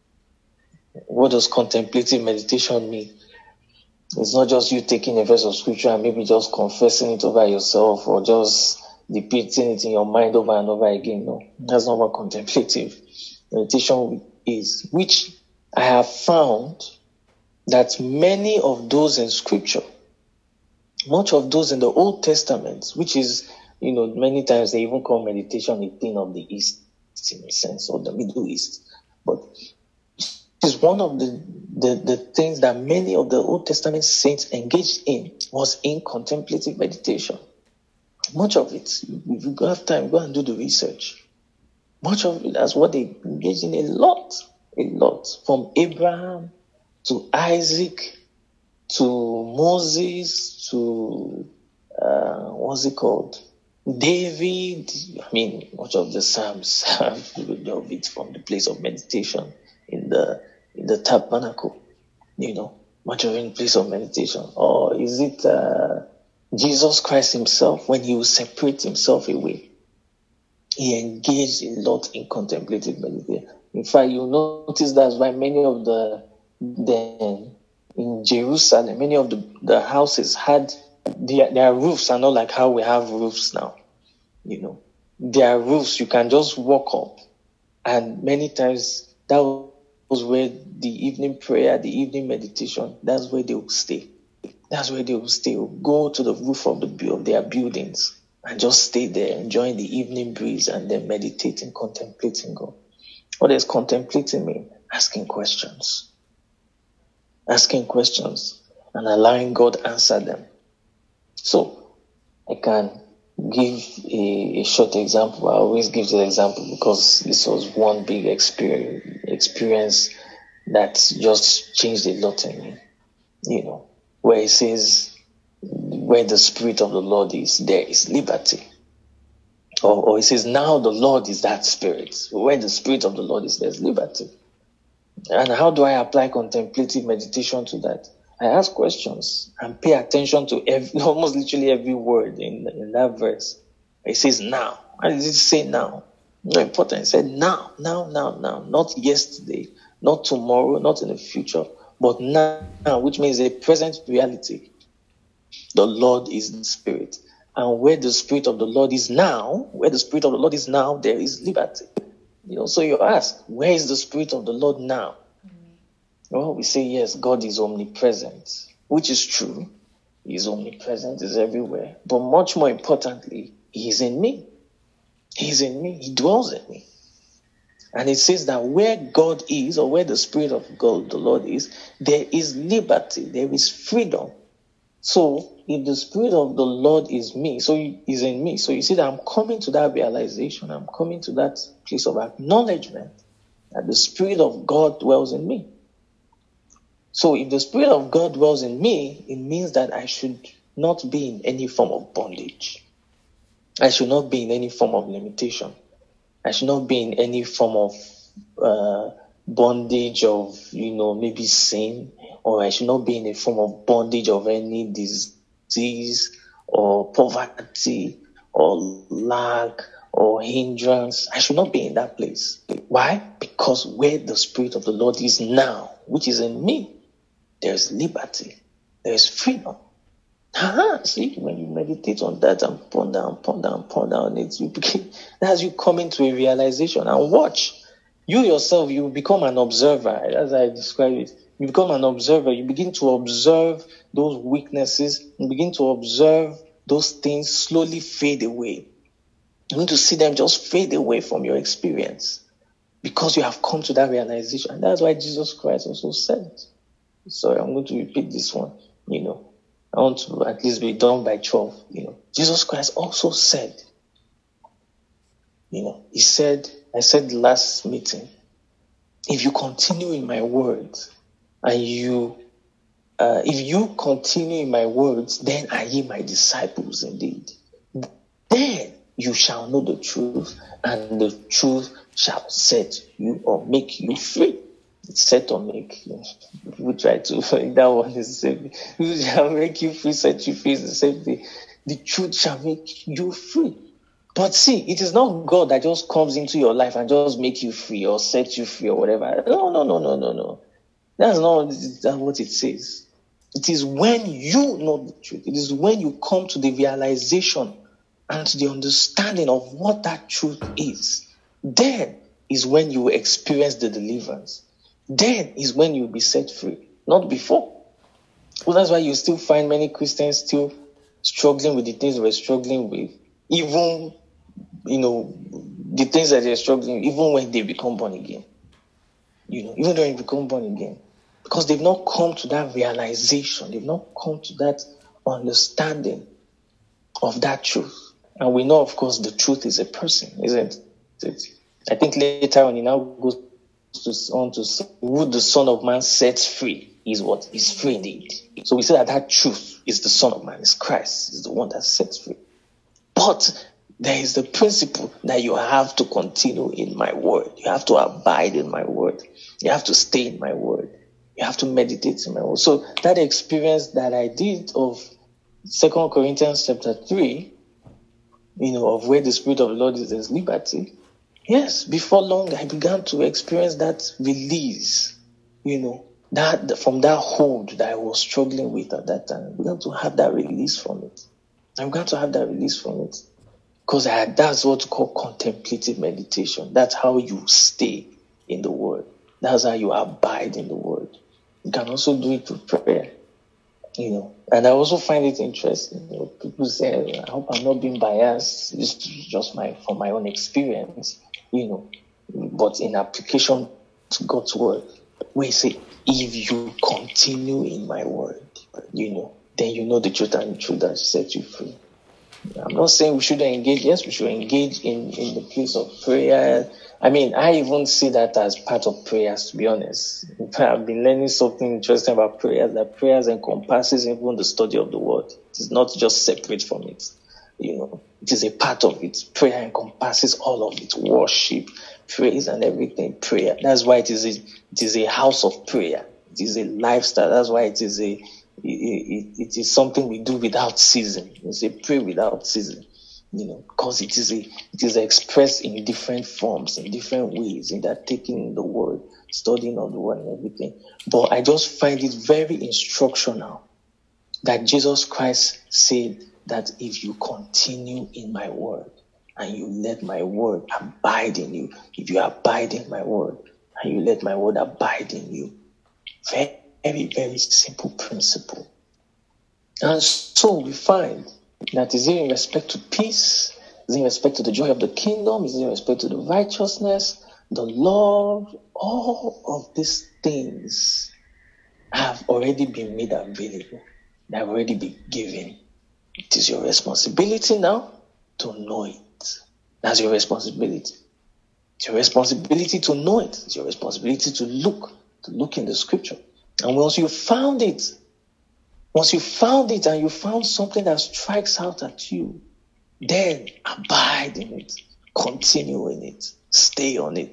What does contemplative meditation mean? It's not just you taking a verse of scripture and maybe just confessing it over yourself or just repeating it in your mind over and over again. No, that's not what contemplative meditation is, which I have found that many of those in scripture, much of those in the Old Testament, which is, you know, many times they even call meditation a thing of the East in a sense, or the Middle East. But is one of the, the, the things that many of the Old Testament saints engaged in was in contemplative meditation. Much of it, if you have time, go and do the research. Much of it, that's what they engaged in a lot, a lot. From Abraham to Isaac to Moses to, uh, what's it called? David. I mean, much of the Psalms have of it from the place of meditation in the in the tabernacle, you know, much of it in place of meditation. Or is it uh, Jesus Christ himself, when he will separate himself away? He engaged a lot in contemplative meditation. In fact, you notice that's why many of the, the in Jerusalem, many of the, the houses had their, their roofs are not like how we have roofs now. You know, their roofs, you can just walk up, and many times that was where the evening prayer, the evening meditation, that's where they will stay. That's where they will stay. Will go to the roof of the of their buildings and just stay there, enjoying the evening breeze and then meditating, contemplating God. What does contemplating mean? Asking questions. Asking questions and allowing God answer them. So, I can give a, a short example. I always give the example because this was one big experience, experience that just changed a lot in me. You know, where it says, where the Spirit of the Lord is, there is liberty. Or, or it says, now the Lord is that Spirit. Where the Spirit of the Lord is, there's liberty. And how do I apply contemplative meditation to that? I ask questions and pay attention to every, almost literally every word in, in that verse. It says now. Why does it say now? No important. It said now, now, now, now. Not yesterday, not tomorrow, not in the future, but now, which means a present reality. The Lord is the Spirit. And where the Spirit of the Lord is now, where the Spirit of the Lord is now, there is liberty. You know, so you ask, where is the Spirit of the Lord now? Well, we say, yes, God is omnipresent, which is true. He is omnipresent, is everywhere. But much more importantly, he is in me. He is in me. He dwells in me. And it says that where God is, or where the Spirit of God, the Lord is, there is liberty, there is freedom. So if the Spirit of the Lord is me, so he is in me. So you see that I'm coming to that realization. I'm coming to that place of acknowledgement that the Spirit of God dwells in me. So if the Spirit of God dwells in me, it means that I should not be in any form of bondage. I should not be in any form of limitation. I should not be in any form of uh, bondage of, you know, maybe sin, or I should not be in a form of bondage of any disease or poverty or lack or hindrance. I should not be in that place. Why? Because where the Spirit of the Lord is now, which is in me, there is liberty, there is freedom. Uh-huh. See, when you meditate on that and ponder and ponder and ponder on it, you begin, as you come into a realization and watch. You yourself, you become an observer, as I describe it. You become an observer. You begin to observe those weaknesses. You begin to observe those things slowly fade away. You need to see them just fade away from your experience because you have come to that realization. And that's why Jesus Christ also said, sorry, I'm going to repeat this one, you know, I want to at least be done by twelve, you know. Jesus Christ also said, you know, he said, I said the last meeting, if you continue in my words and you, uh, if you continue in my words, then are ye my disciples indeed. Then you shall know the truth, and the truth shall set you or make you free. It's set or make. We try to, that one is the same thing. It shall make you free, set you free is the same thing. The truth shall make you free. But see, it is not God that just comes into your life and just make you free or set you free or whatever. No, no, no, no, no, no. That's not that's what it says. It is when you know the truth. It is when you come to the realization and to the understanding of what that truth is. Then is when you will experience the deliverance. Then is when you will be set free. Not before. Well, that's why you still find many Christians still struggling with the things they were struggling with. Even, you know, the things that they're struggling with, even when they become born again. You know, even when they become born again. Because they've not come to that realization. They've not come to that understanding of that truth. And we know, of course, the truth is a person, isn't it? I think later on, he now goes to, on to say, who the Son of Man sets free is what? Is free indeed. So we say that that truth is the Son of Man, is Christ, is the one that sets free. But there is the principle that you have to continue in my word. You have to abide in my word. You have to stay in my word. You have to meditate in my word. So that experience that I did of Second Corinthians chapter three, you know, of where the Spirit of the Lord is, there's liberty. Yes, before long, I began to experience that release, you know, that from that hold that I was struggling with at that time. I began to have that release from it. I began to have that release from it. Because I had, that's what's called contemplative meditation. That's how you stay in the Word. That's how you abide in the Word. You can also do it through prayer. You know, and I also find it interesting. You know, people say, I hope I'm not being biased. It's just my from my own experience, you know. But in application to God's word, where he say, if you continue in my word, you know, then you know the truth, and the truth that set you free. I'm not saying we shouldn't engage. Yes, we should engage in, in the place of prayer. I mean, I even see that as part of prayers, to be honest. I've been learning something interesting about prayers, that prayers encompasses even the study of the word. It is not just separate from it. You know, it is a part of it. Prayer encompasses all of it. Worship, praise, and everything. Prayer. That's why it is a, it is a house of prayer. It is a lifestyle. That's why it is a, it, it, it is something we do without ceasing. It's a pray without ceasing. You know, because it is a, it is expressed in different forms, in different ways, in that taking in the word, studying of the word and everything. But I just find it very instructional that Jesus Christ said that if you continue in my word and you let my word abide in you, if you abide in my word and you let my word abide in you, very, very, very simple principle. And so we find that is in respect to peace, is in respect to the joy of the kingdom, is in respect to the righteousness, the love, all of these things have already been made available. They have already been given. It is your responsibility now to know it. That's your responsibility. It's your responsibility to know it. It's your responsibility to look, to look in the scripture. And once you found it, Once you found it and you found something that strikes out at you, then abide in it. Continue in it. Stay on it.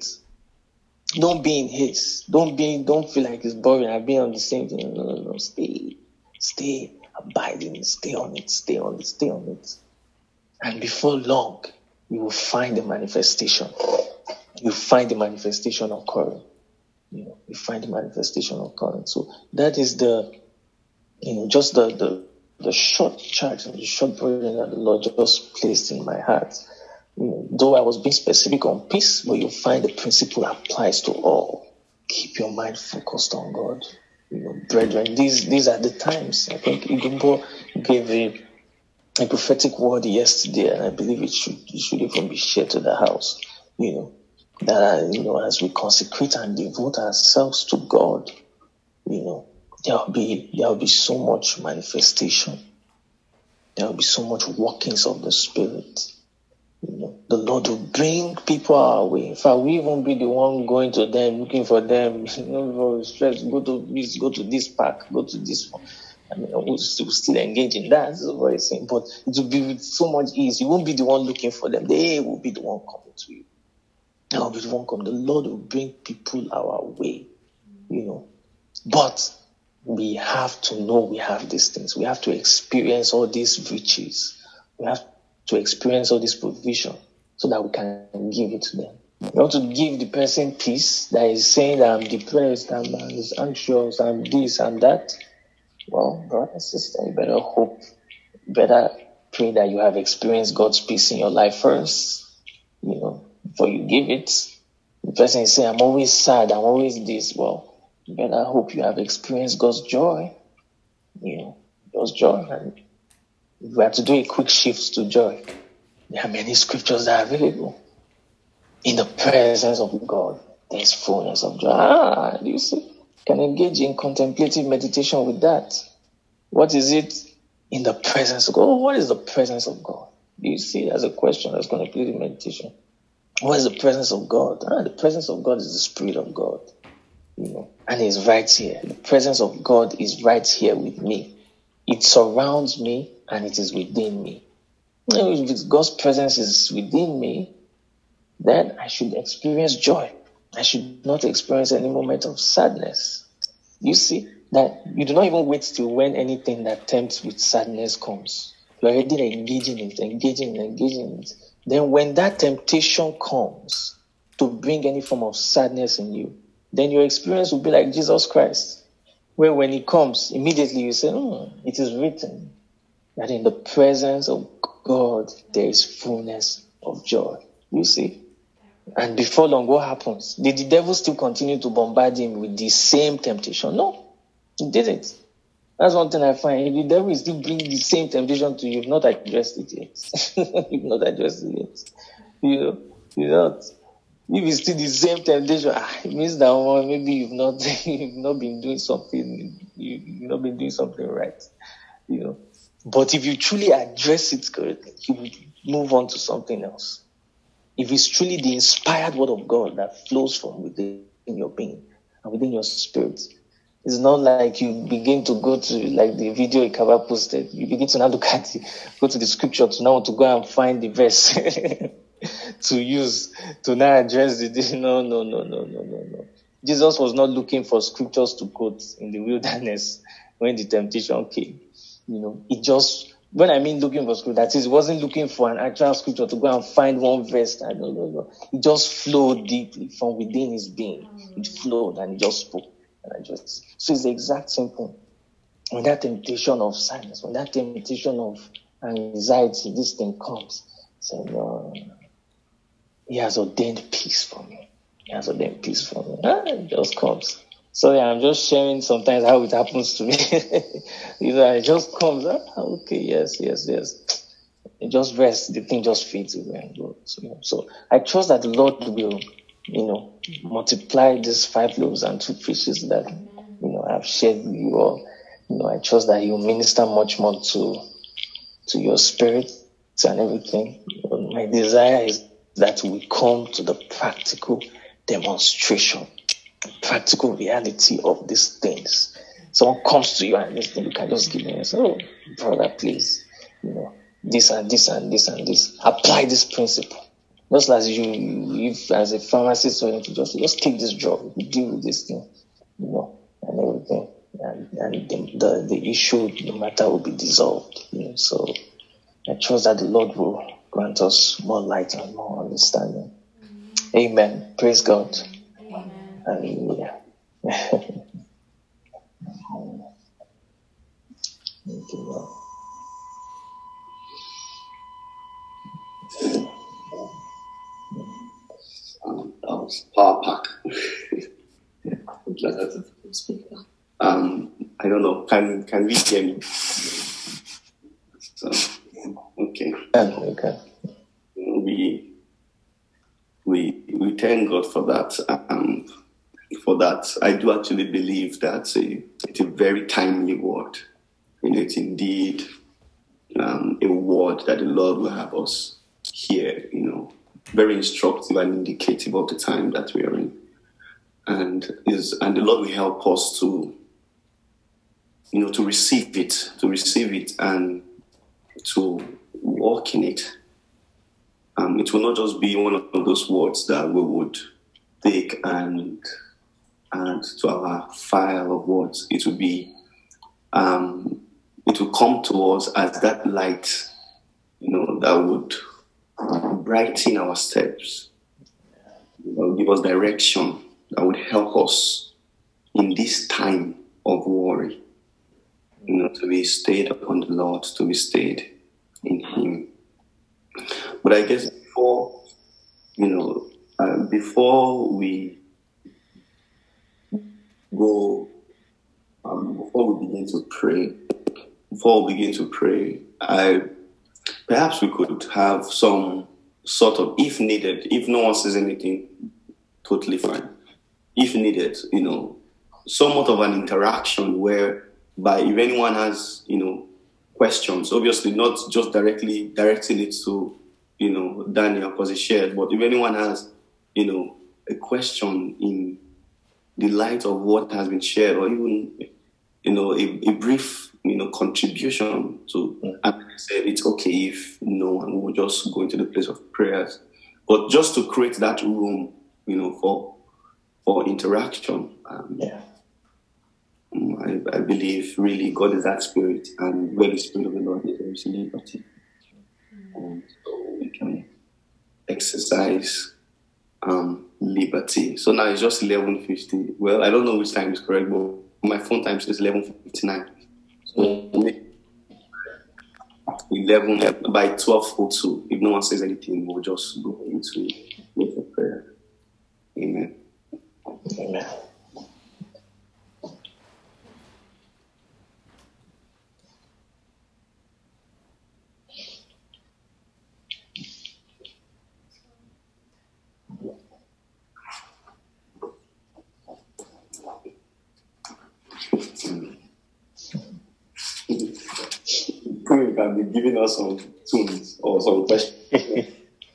Don't be in haste. Don't be, don't feel like it's boring. I've been on the same thing. No, no, no. Stay. Stay. Abide in it. Stay on it. Stay on it. Stay on it. And before long, you will find the manifestation. You find the manifestation occurring. You know, you find the manifestation occurring. So that is the You know, just the, the the short charge and the short burden that the Lord just placed in my heart. You know, though I was being specific on peace, but you find the principle applies to all. Keep your mind focused on God. You know, brethren, these these are the times. I think Igumbo gave a, a prophetic word yesterday, and I believe it should it should even be shared to the house. You know, that you know, as we consecrate and devote ourselves to God, you know, there'll be there'll be so much manifestation. There'll be so much workings of the Spirit. You know, the Lord will bring people our way. In fact, we won't be the one going to them, looking for them. You know, stress, go to this, go to this park, go to this one. I mean, we'll still, still engage in that. That's what I'm saying. But it will be with so much ease. You won't be the one looking for them. They will be the one coming to you. They will be the one coming. The Lord will bring people our way. You know, but we have to know we have these things. We have to experience all these riches. We have to experience all this provision so that we can give it to them. We want to give the person peace that is saying that I'm depressed, I'm, I'm anxious, I'm this, and that. Well, brother and sister, you better hope, you better pray that you have experienced God's peace in your life first, you know, before you give it. The person is saying, I'm always sad, I'm always this. Well, you better hope you have experienced God's joy, you know, God's joy. And if we have to do a quick shift to joy, there are many scriptures that are available. In the presence of God, there is fullness of joy. Ah, do you see? You can engage in contemplative meditation with that. What is it in the presence of God? Oh, what is the presence of God? Do you see? As a question, that's contemplative meditation. What is the presence of God? Ah, the presence of God is the Spirit of God. You know, and it's right here. The presence of God is right here with me. It surrounds me and it is within me. If God's presence is within me, then I should experience joy. I should not experience any moment of sadness. You see, that you do not even wait till when anything that tempts with sadness comes. You're already engaging in it, engaging in it, engaging in it. Then when that temptation comes to bring any form of sadness in you, then your experience will be like Jesus Christ, where when he comes, immediately you say, hmm, it is written that in the presence of God, there is fullness of joy. You see? And before long, what happens? Did the devil still continue to bombard him with the same temptation? No, he didn't. That's one thing I find. If the devil is still bringing the same temptation to you, you've not addressed it yet. You've not addressed it yet. You know, you not. If it's still the same temptation, ah, it means that well, maybe you've not, you've not been doing something, you, you've not been doing something right. You know. But if you truly address it correctly, you will move on to something else. If it's truly the inspired word of God that flows from within your being and within your spirit, it's not like you begin to go to, like the video Ikaba posted, you begin to now look at it, go to the scripture to now to go and find the verse to use, to now address the, no, no, no, no, no, no, no. Jesus was not looking for scriptures to quote in the wilderness when the temptation came. You know, it just, when I mean looking for scripture, that is, he wasn't looking for an actual scripture to go and find one verse. No, no, no. It just flowed deeply from within his being. It flowed and he just spoke. And I just, so it's the exact same thing. When that temptation of sadness, when that temptation of anxiety, this thing comes, say, no, he has ordained peace for me. He has ordained peace for me. Ah, it just comes. So yeah, I'm just sharing sometimes how it happens to me. You know, it just comes. Ah, okay, yes, yes, yes. It just rests. The thing just fades away and goes. You know? So I trust that the Lord will, you know, multiply these five loaves and two fishes that, you know, I've shared with you all. You know, I trust that He will minister much more to to your spirit and everything. You know, my desire is that we come to the practical demonstration, practical reality of these things. Someone comes to you and this thing, you can just give them and say, oh, brother, please, you know, this and this and this and this. Apply this principle. Just as you, if as a pharmacist or anything, just just take this drug, deal with this thing, you know, and everything, and and the the, the issue, the matter will be dissolved. You know, so I trust that the Lord will grant us more light and more understanding. Amen. Praise God. Amen. Hallelujah. Thank you, Lord. Power pack. um, I don't know. Can can we hear me? So, okay. Okay. We we we thank God for that. Um, for that, I do actually believe that a, it's a very timely word. You know, it's indeed um, a word that the Lord will have us hear. You know, very instructive and indicative of the time that we are in, and is and the Lord will help us to, you know, to receive it, to receive it, and to walk in it. Um, it will not just be one of those words that we would take and add to our file of words. It will be, um, it will come to us as that light, you know, that would brighten our steps, that would give us direction, that would help us in this time of worry, you know, to be stayed upon the Lord, to be stayed in Him. But I guess before, you know, uh, before we go, um, before we begin to pray, before we begin to pray, I perhaps we could have some sort of, if needed, if no one says anything, totally fine. If needed, you know, somewhat of an interaction whereby if anyone has, you know, questions, obviously not just directly directing it to, you know, Daniel because he shared, but if anyone has, you know, a question in the light of what has been shared, or even, you know, a, a brief, you know, contribution to, mm. and I said it's okay if no one will just go into the place of prayers, but just to create that room, you know, for for interaction. Um, yeah. I, I believe really God is that spirit, and where the spirit of the Lord is, there is liberty. And so we can exercise um, liberty. So now it's just eleven fifty. Well, I don't know which time is correct, but my phone time says eleven fifty-nine. So eleven by twelve oh two. If no one says anything, we'll just go into with the prayer. Amen. Amen. You can be giving us some tunes or some questions.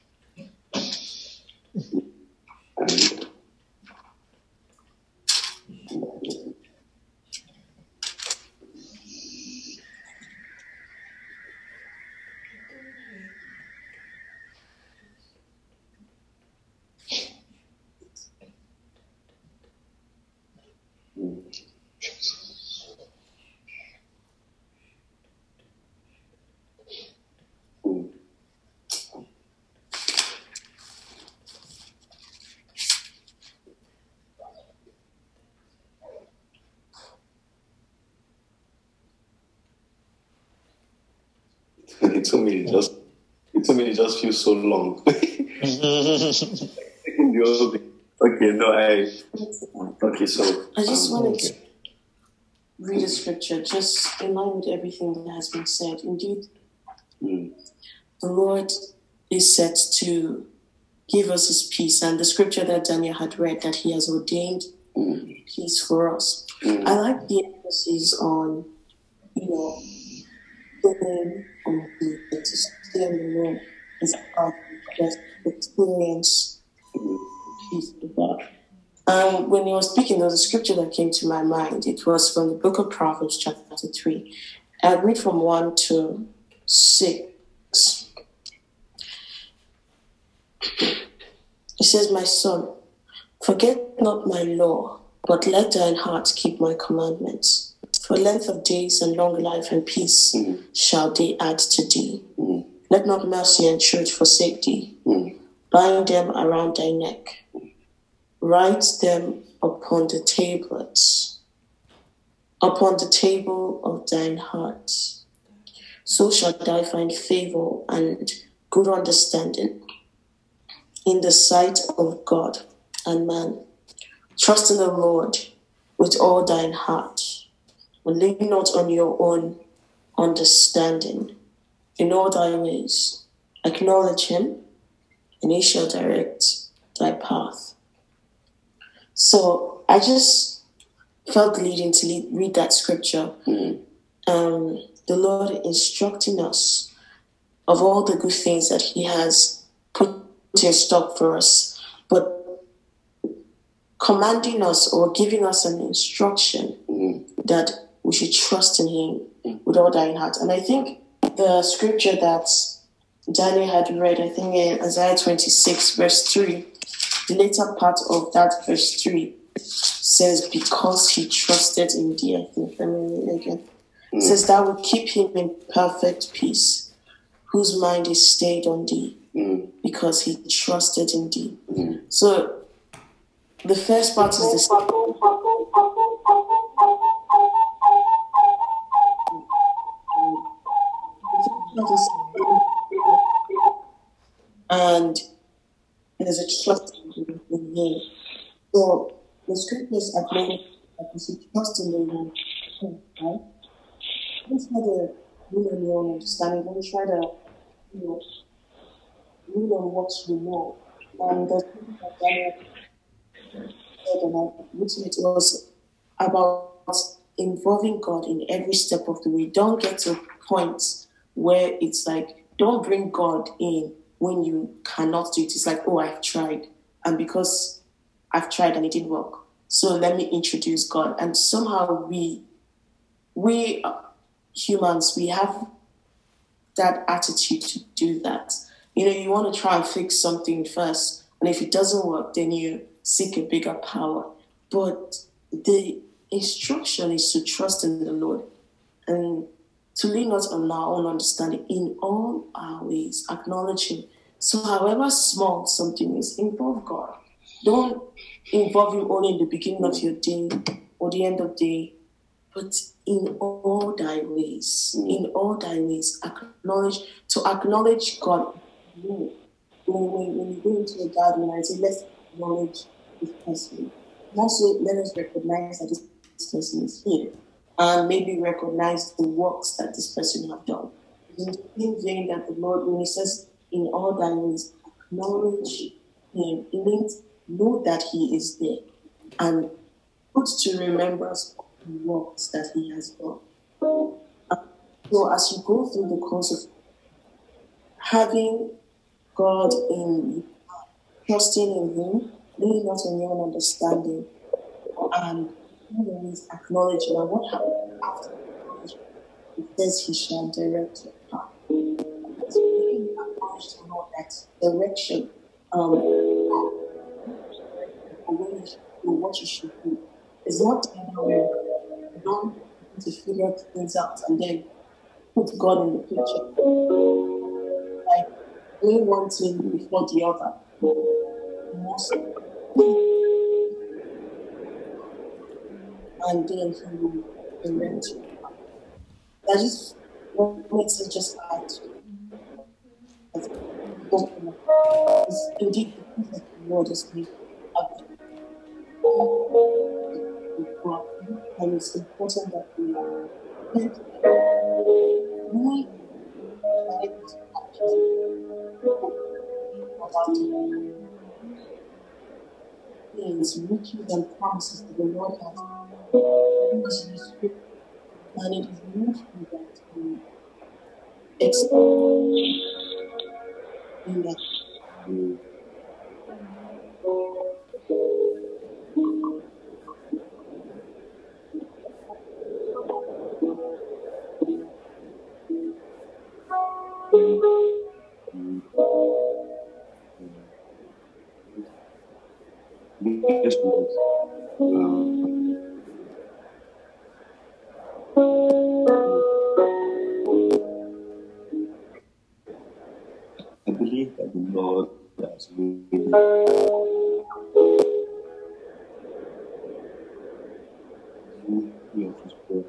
It took me just it took me just feels so long. Okay, no, I okay, so I just um, wanted okay. to read a scripture just in line with everything that has been said. Indeed, mm. the Lord is set to give us His peace, and the scripture that Daniel had read, that He has ordained Mm. peace for us. Mm. I like the emphasis on, you know, staying on the to stay on the Lord is how we just experience the peace of God. Um, when he was speaking, there was a scripture that came to my mind. It was from the book of Proverbs, chapter three. I'll read from one to six. It says, "My son, forget not my law, but let thine heart keep my commandments. For length of days and long life and peace Mm. shall they add to thee. Mm. Let not mercy and truth forsake thee. Mm. Bind them around thy neck. Write them upon the tablets, upon the table of thine heart. So shalt thou find favor and good understanding in the sight of God and man. Trust in the Lord with all thine heart, and lean not on your own understanding. In all thy ways, acknowledge him, and he shall direct thy path. So I just felt leading to lead, read that scripture. Mm. Um, the Lord instructing us of all the good things that he has put in stock for us, but commanding us or giving us an instruction mm. that we should trust in him mm. with all thine heart. And I think the scripture that Daniel had read, I think in Isaiah twenty-six, verse three, the later part of that verse three says, because he trusted in thee, I think. Let me read it again. Mm. It says, thou will keep him in perfect peace, whose mind is stayed on thee, mm. because he trusted in thee. Mm. So the first part is this. And there's a trust in him. So the scriptures acknowledge that we should trust in the Lord. Right? Don't try to rule on your own understanding. Don't try to, you know, rule on what you know. And the scripture that Daniel said, and I've written it, was about involving God in every step of the way. Don't get to a point where it's like, don't bring God in when you cannot do it. It's like, oh, I've tried. And because I've tried and it didn't work, so let me introduce God. And somehow we, we humans, we have that attitude to do that. You know, you want to try and fix something first. And if it doesn't work, then you seek a bigger power. But the instruction is to trust in the Lord and to lean not on our own understanding. In all our ways, acknowledge him. So however small something is, involve God. Don't involve him only in the beginning of your day or the end of the day, but in all thy ways. In all thy ways, acknowledge, to acknowledge God. When, when, when you go into a garden and say, let's acknowledge this person. And also, let us recognize that this person is here. And maybe recognize the works that this person have done. In the same vein that the Lord, when he says, in all thy ways, acknowledge him. It means know that he is there and put to remembrance the works that he has done. So as you go through the course of having God in, trusting in him, leaning not on your own understanding, and always acknowledging and what happened after acknowledgement, it says he shall direct your path. It's really acknowledged to know that direction, um, where you should do, what you should do. It's not where you don't to figure things out and then put God in the picture. Like doing one thing before the other. Most and then he will direct you. That just what makes it just add. It's indeed the Lord is made up. And it's important that we think we about things, riches and promises that the Lord has in his script, and it is needful that we explore in that. Yes, please. Um, I believe that the Lord has really of his word.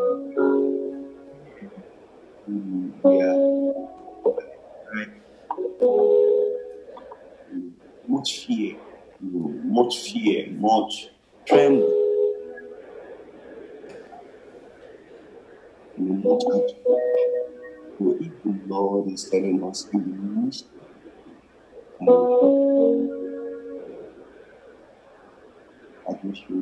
Mm, yeah. Right. much fear, you know, much fear, much tremble, you know, much agitation. So if the Lord is telling us in the midst of that we should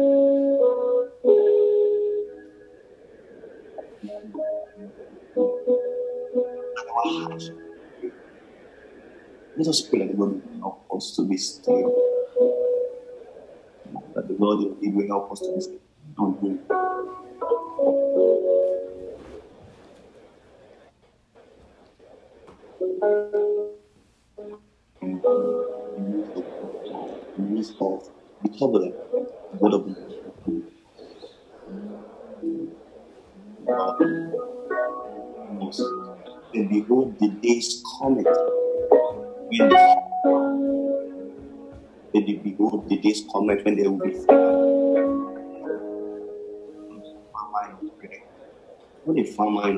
let us pray that the Lord will help us to be still. That the Lord will help us to be still on Him. In the midst of the turbulence, the word of the Lord. And behold, the days cometh when and behold, the days cometh when there will be When a farmer in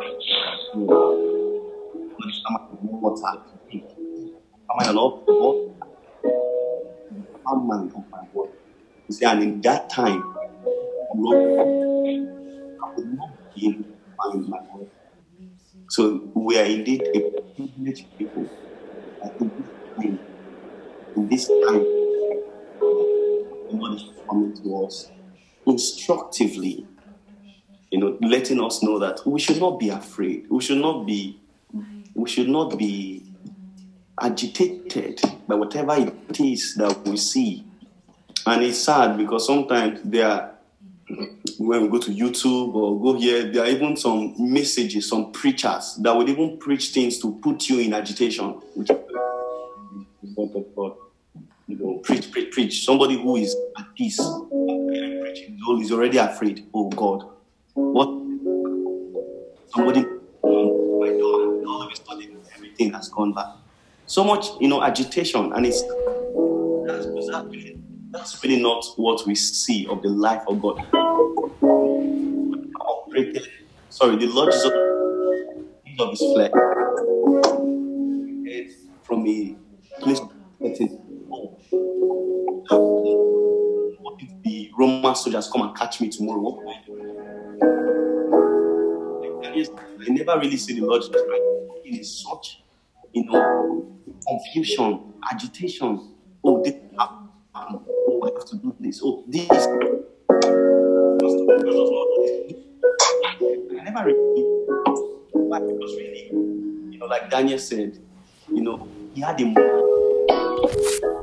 water, farmer of water, farmer of my water. You see, and in that time, I would not be able to find my water. So we are indeed a privileged people. I think this time, in this time, the Lord is coming to us instructively. You know, letting us know that we should not be afraid. We should not be, we should not be agitated by whatever it is that we see. And it's sad because sometimes there are, when we go to YouTube or go here, there are even some messages, some preachers that would even preach things to put you in agitation. Which is God. You know, preach, preach, preach. Somebody who is at peace, preaching, is already afraid. Oh God. What somebody um, my door, and all of a sudden everything has gone back. So much, you know, agitation, and it's that's, that's, really, that's really not what we see of the life of God. Operated, sorry, the Lord Jesus of His flesh from a place of what if the Roman soldiers come and catch me tomorrow? What will I do? I never really see the Lord Jesus Christ in such, you know, confusion, agitation. Oh, this happened. Oh, I have to do this. Oh, this. I never really. Why? Because really, you know, like Daniel said, you know, he had a moment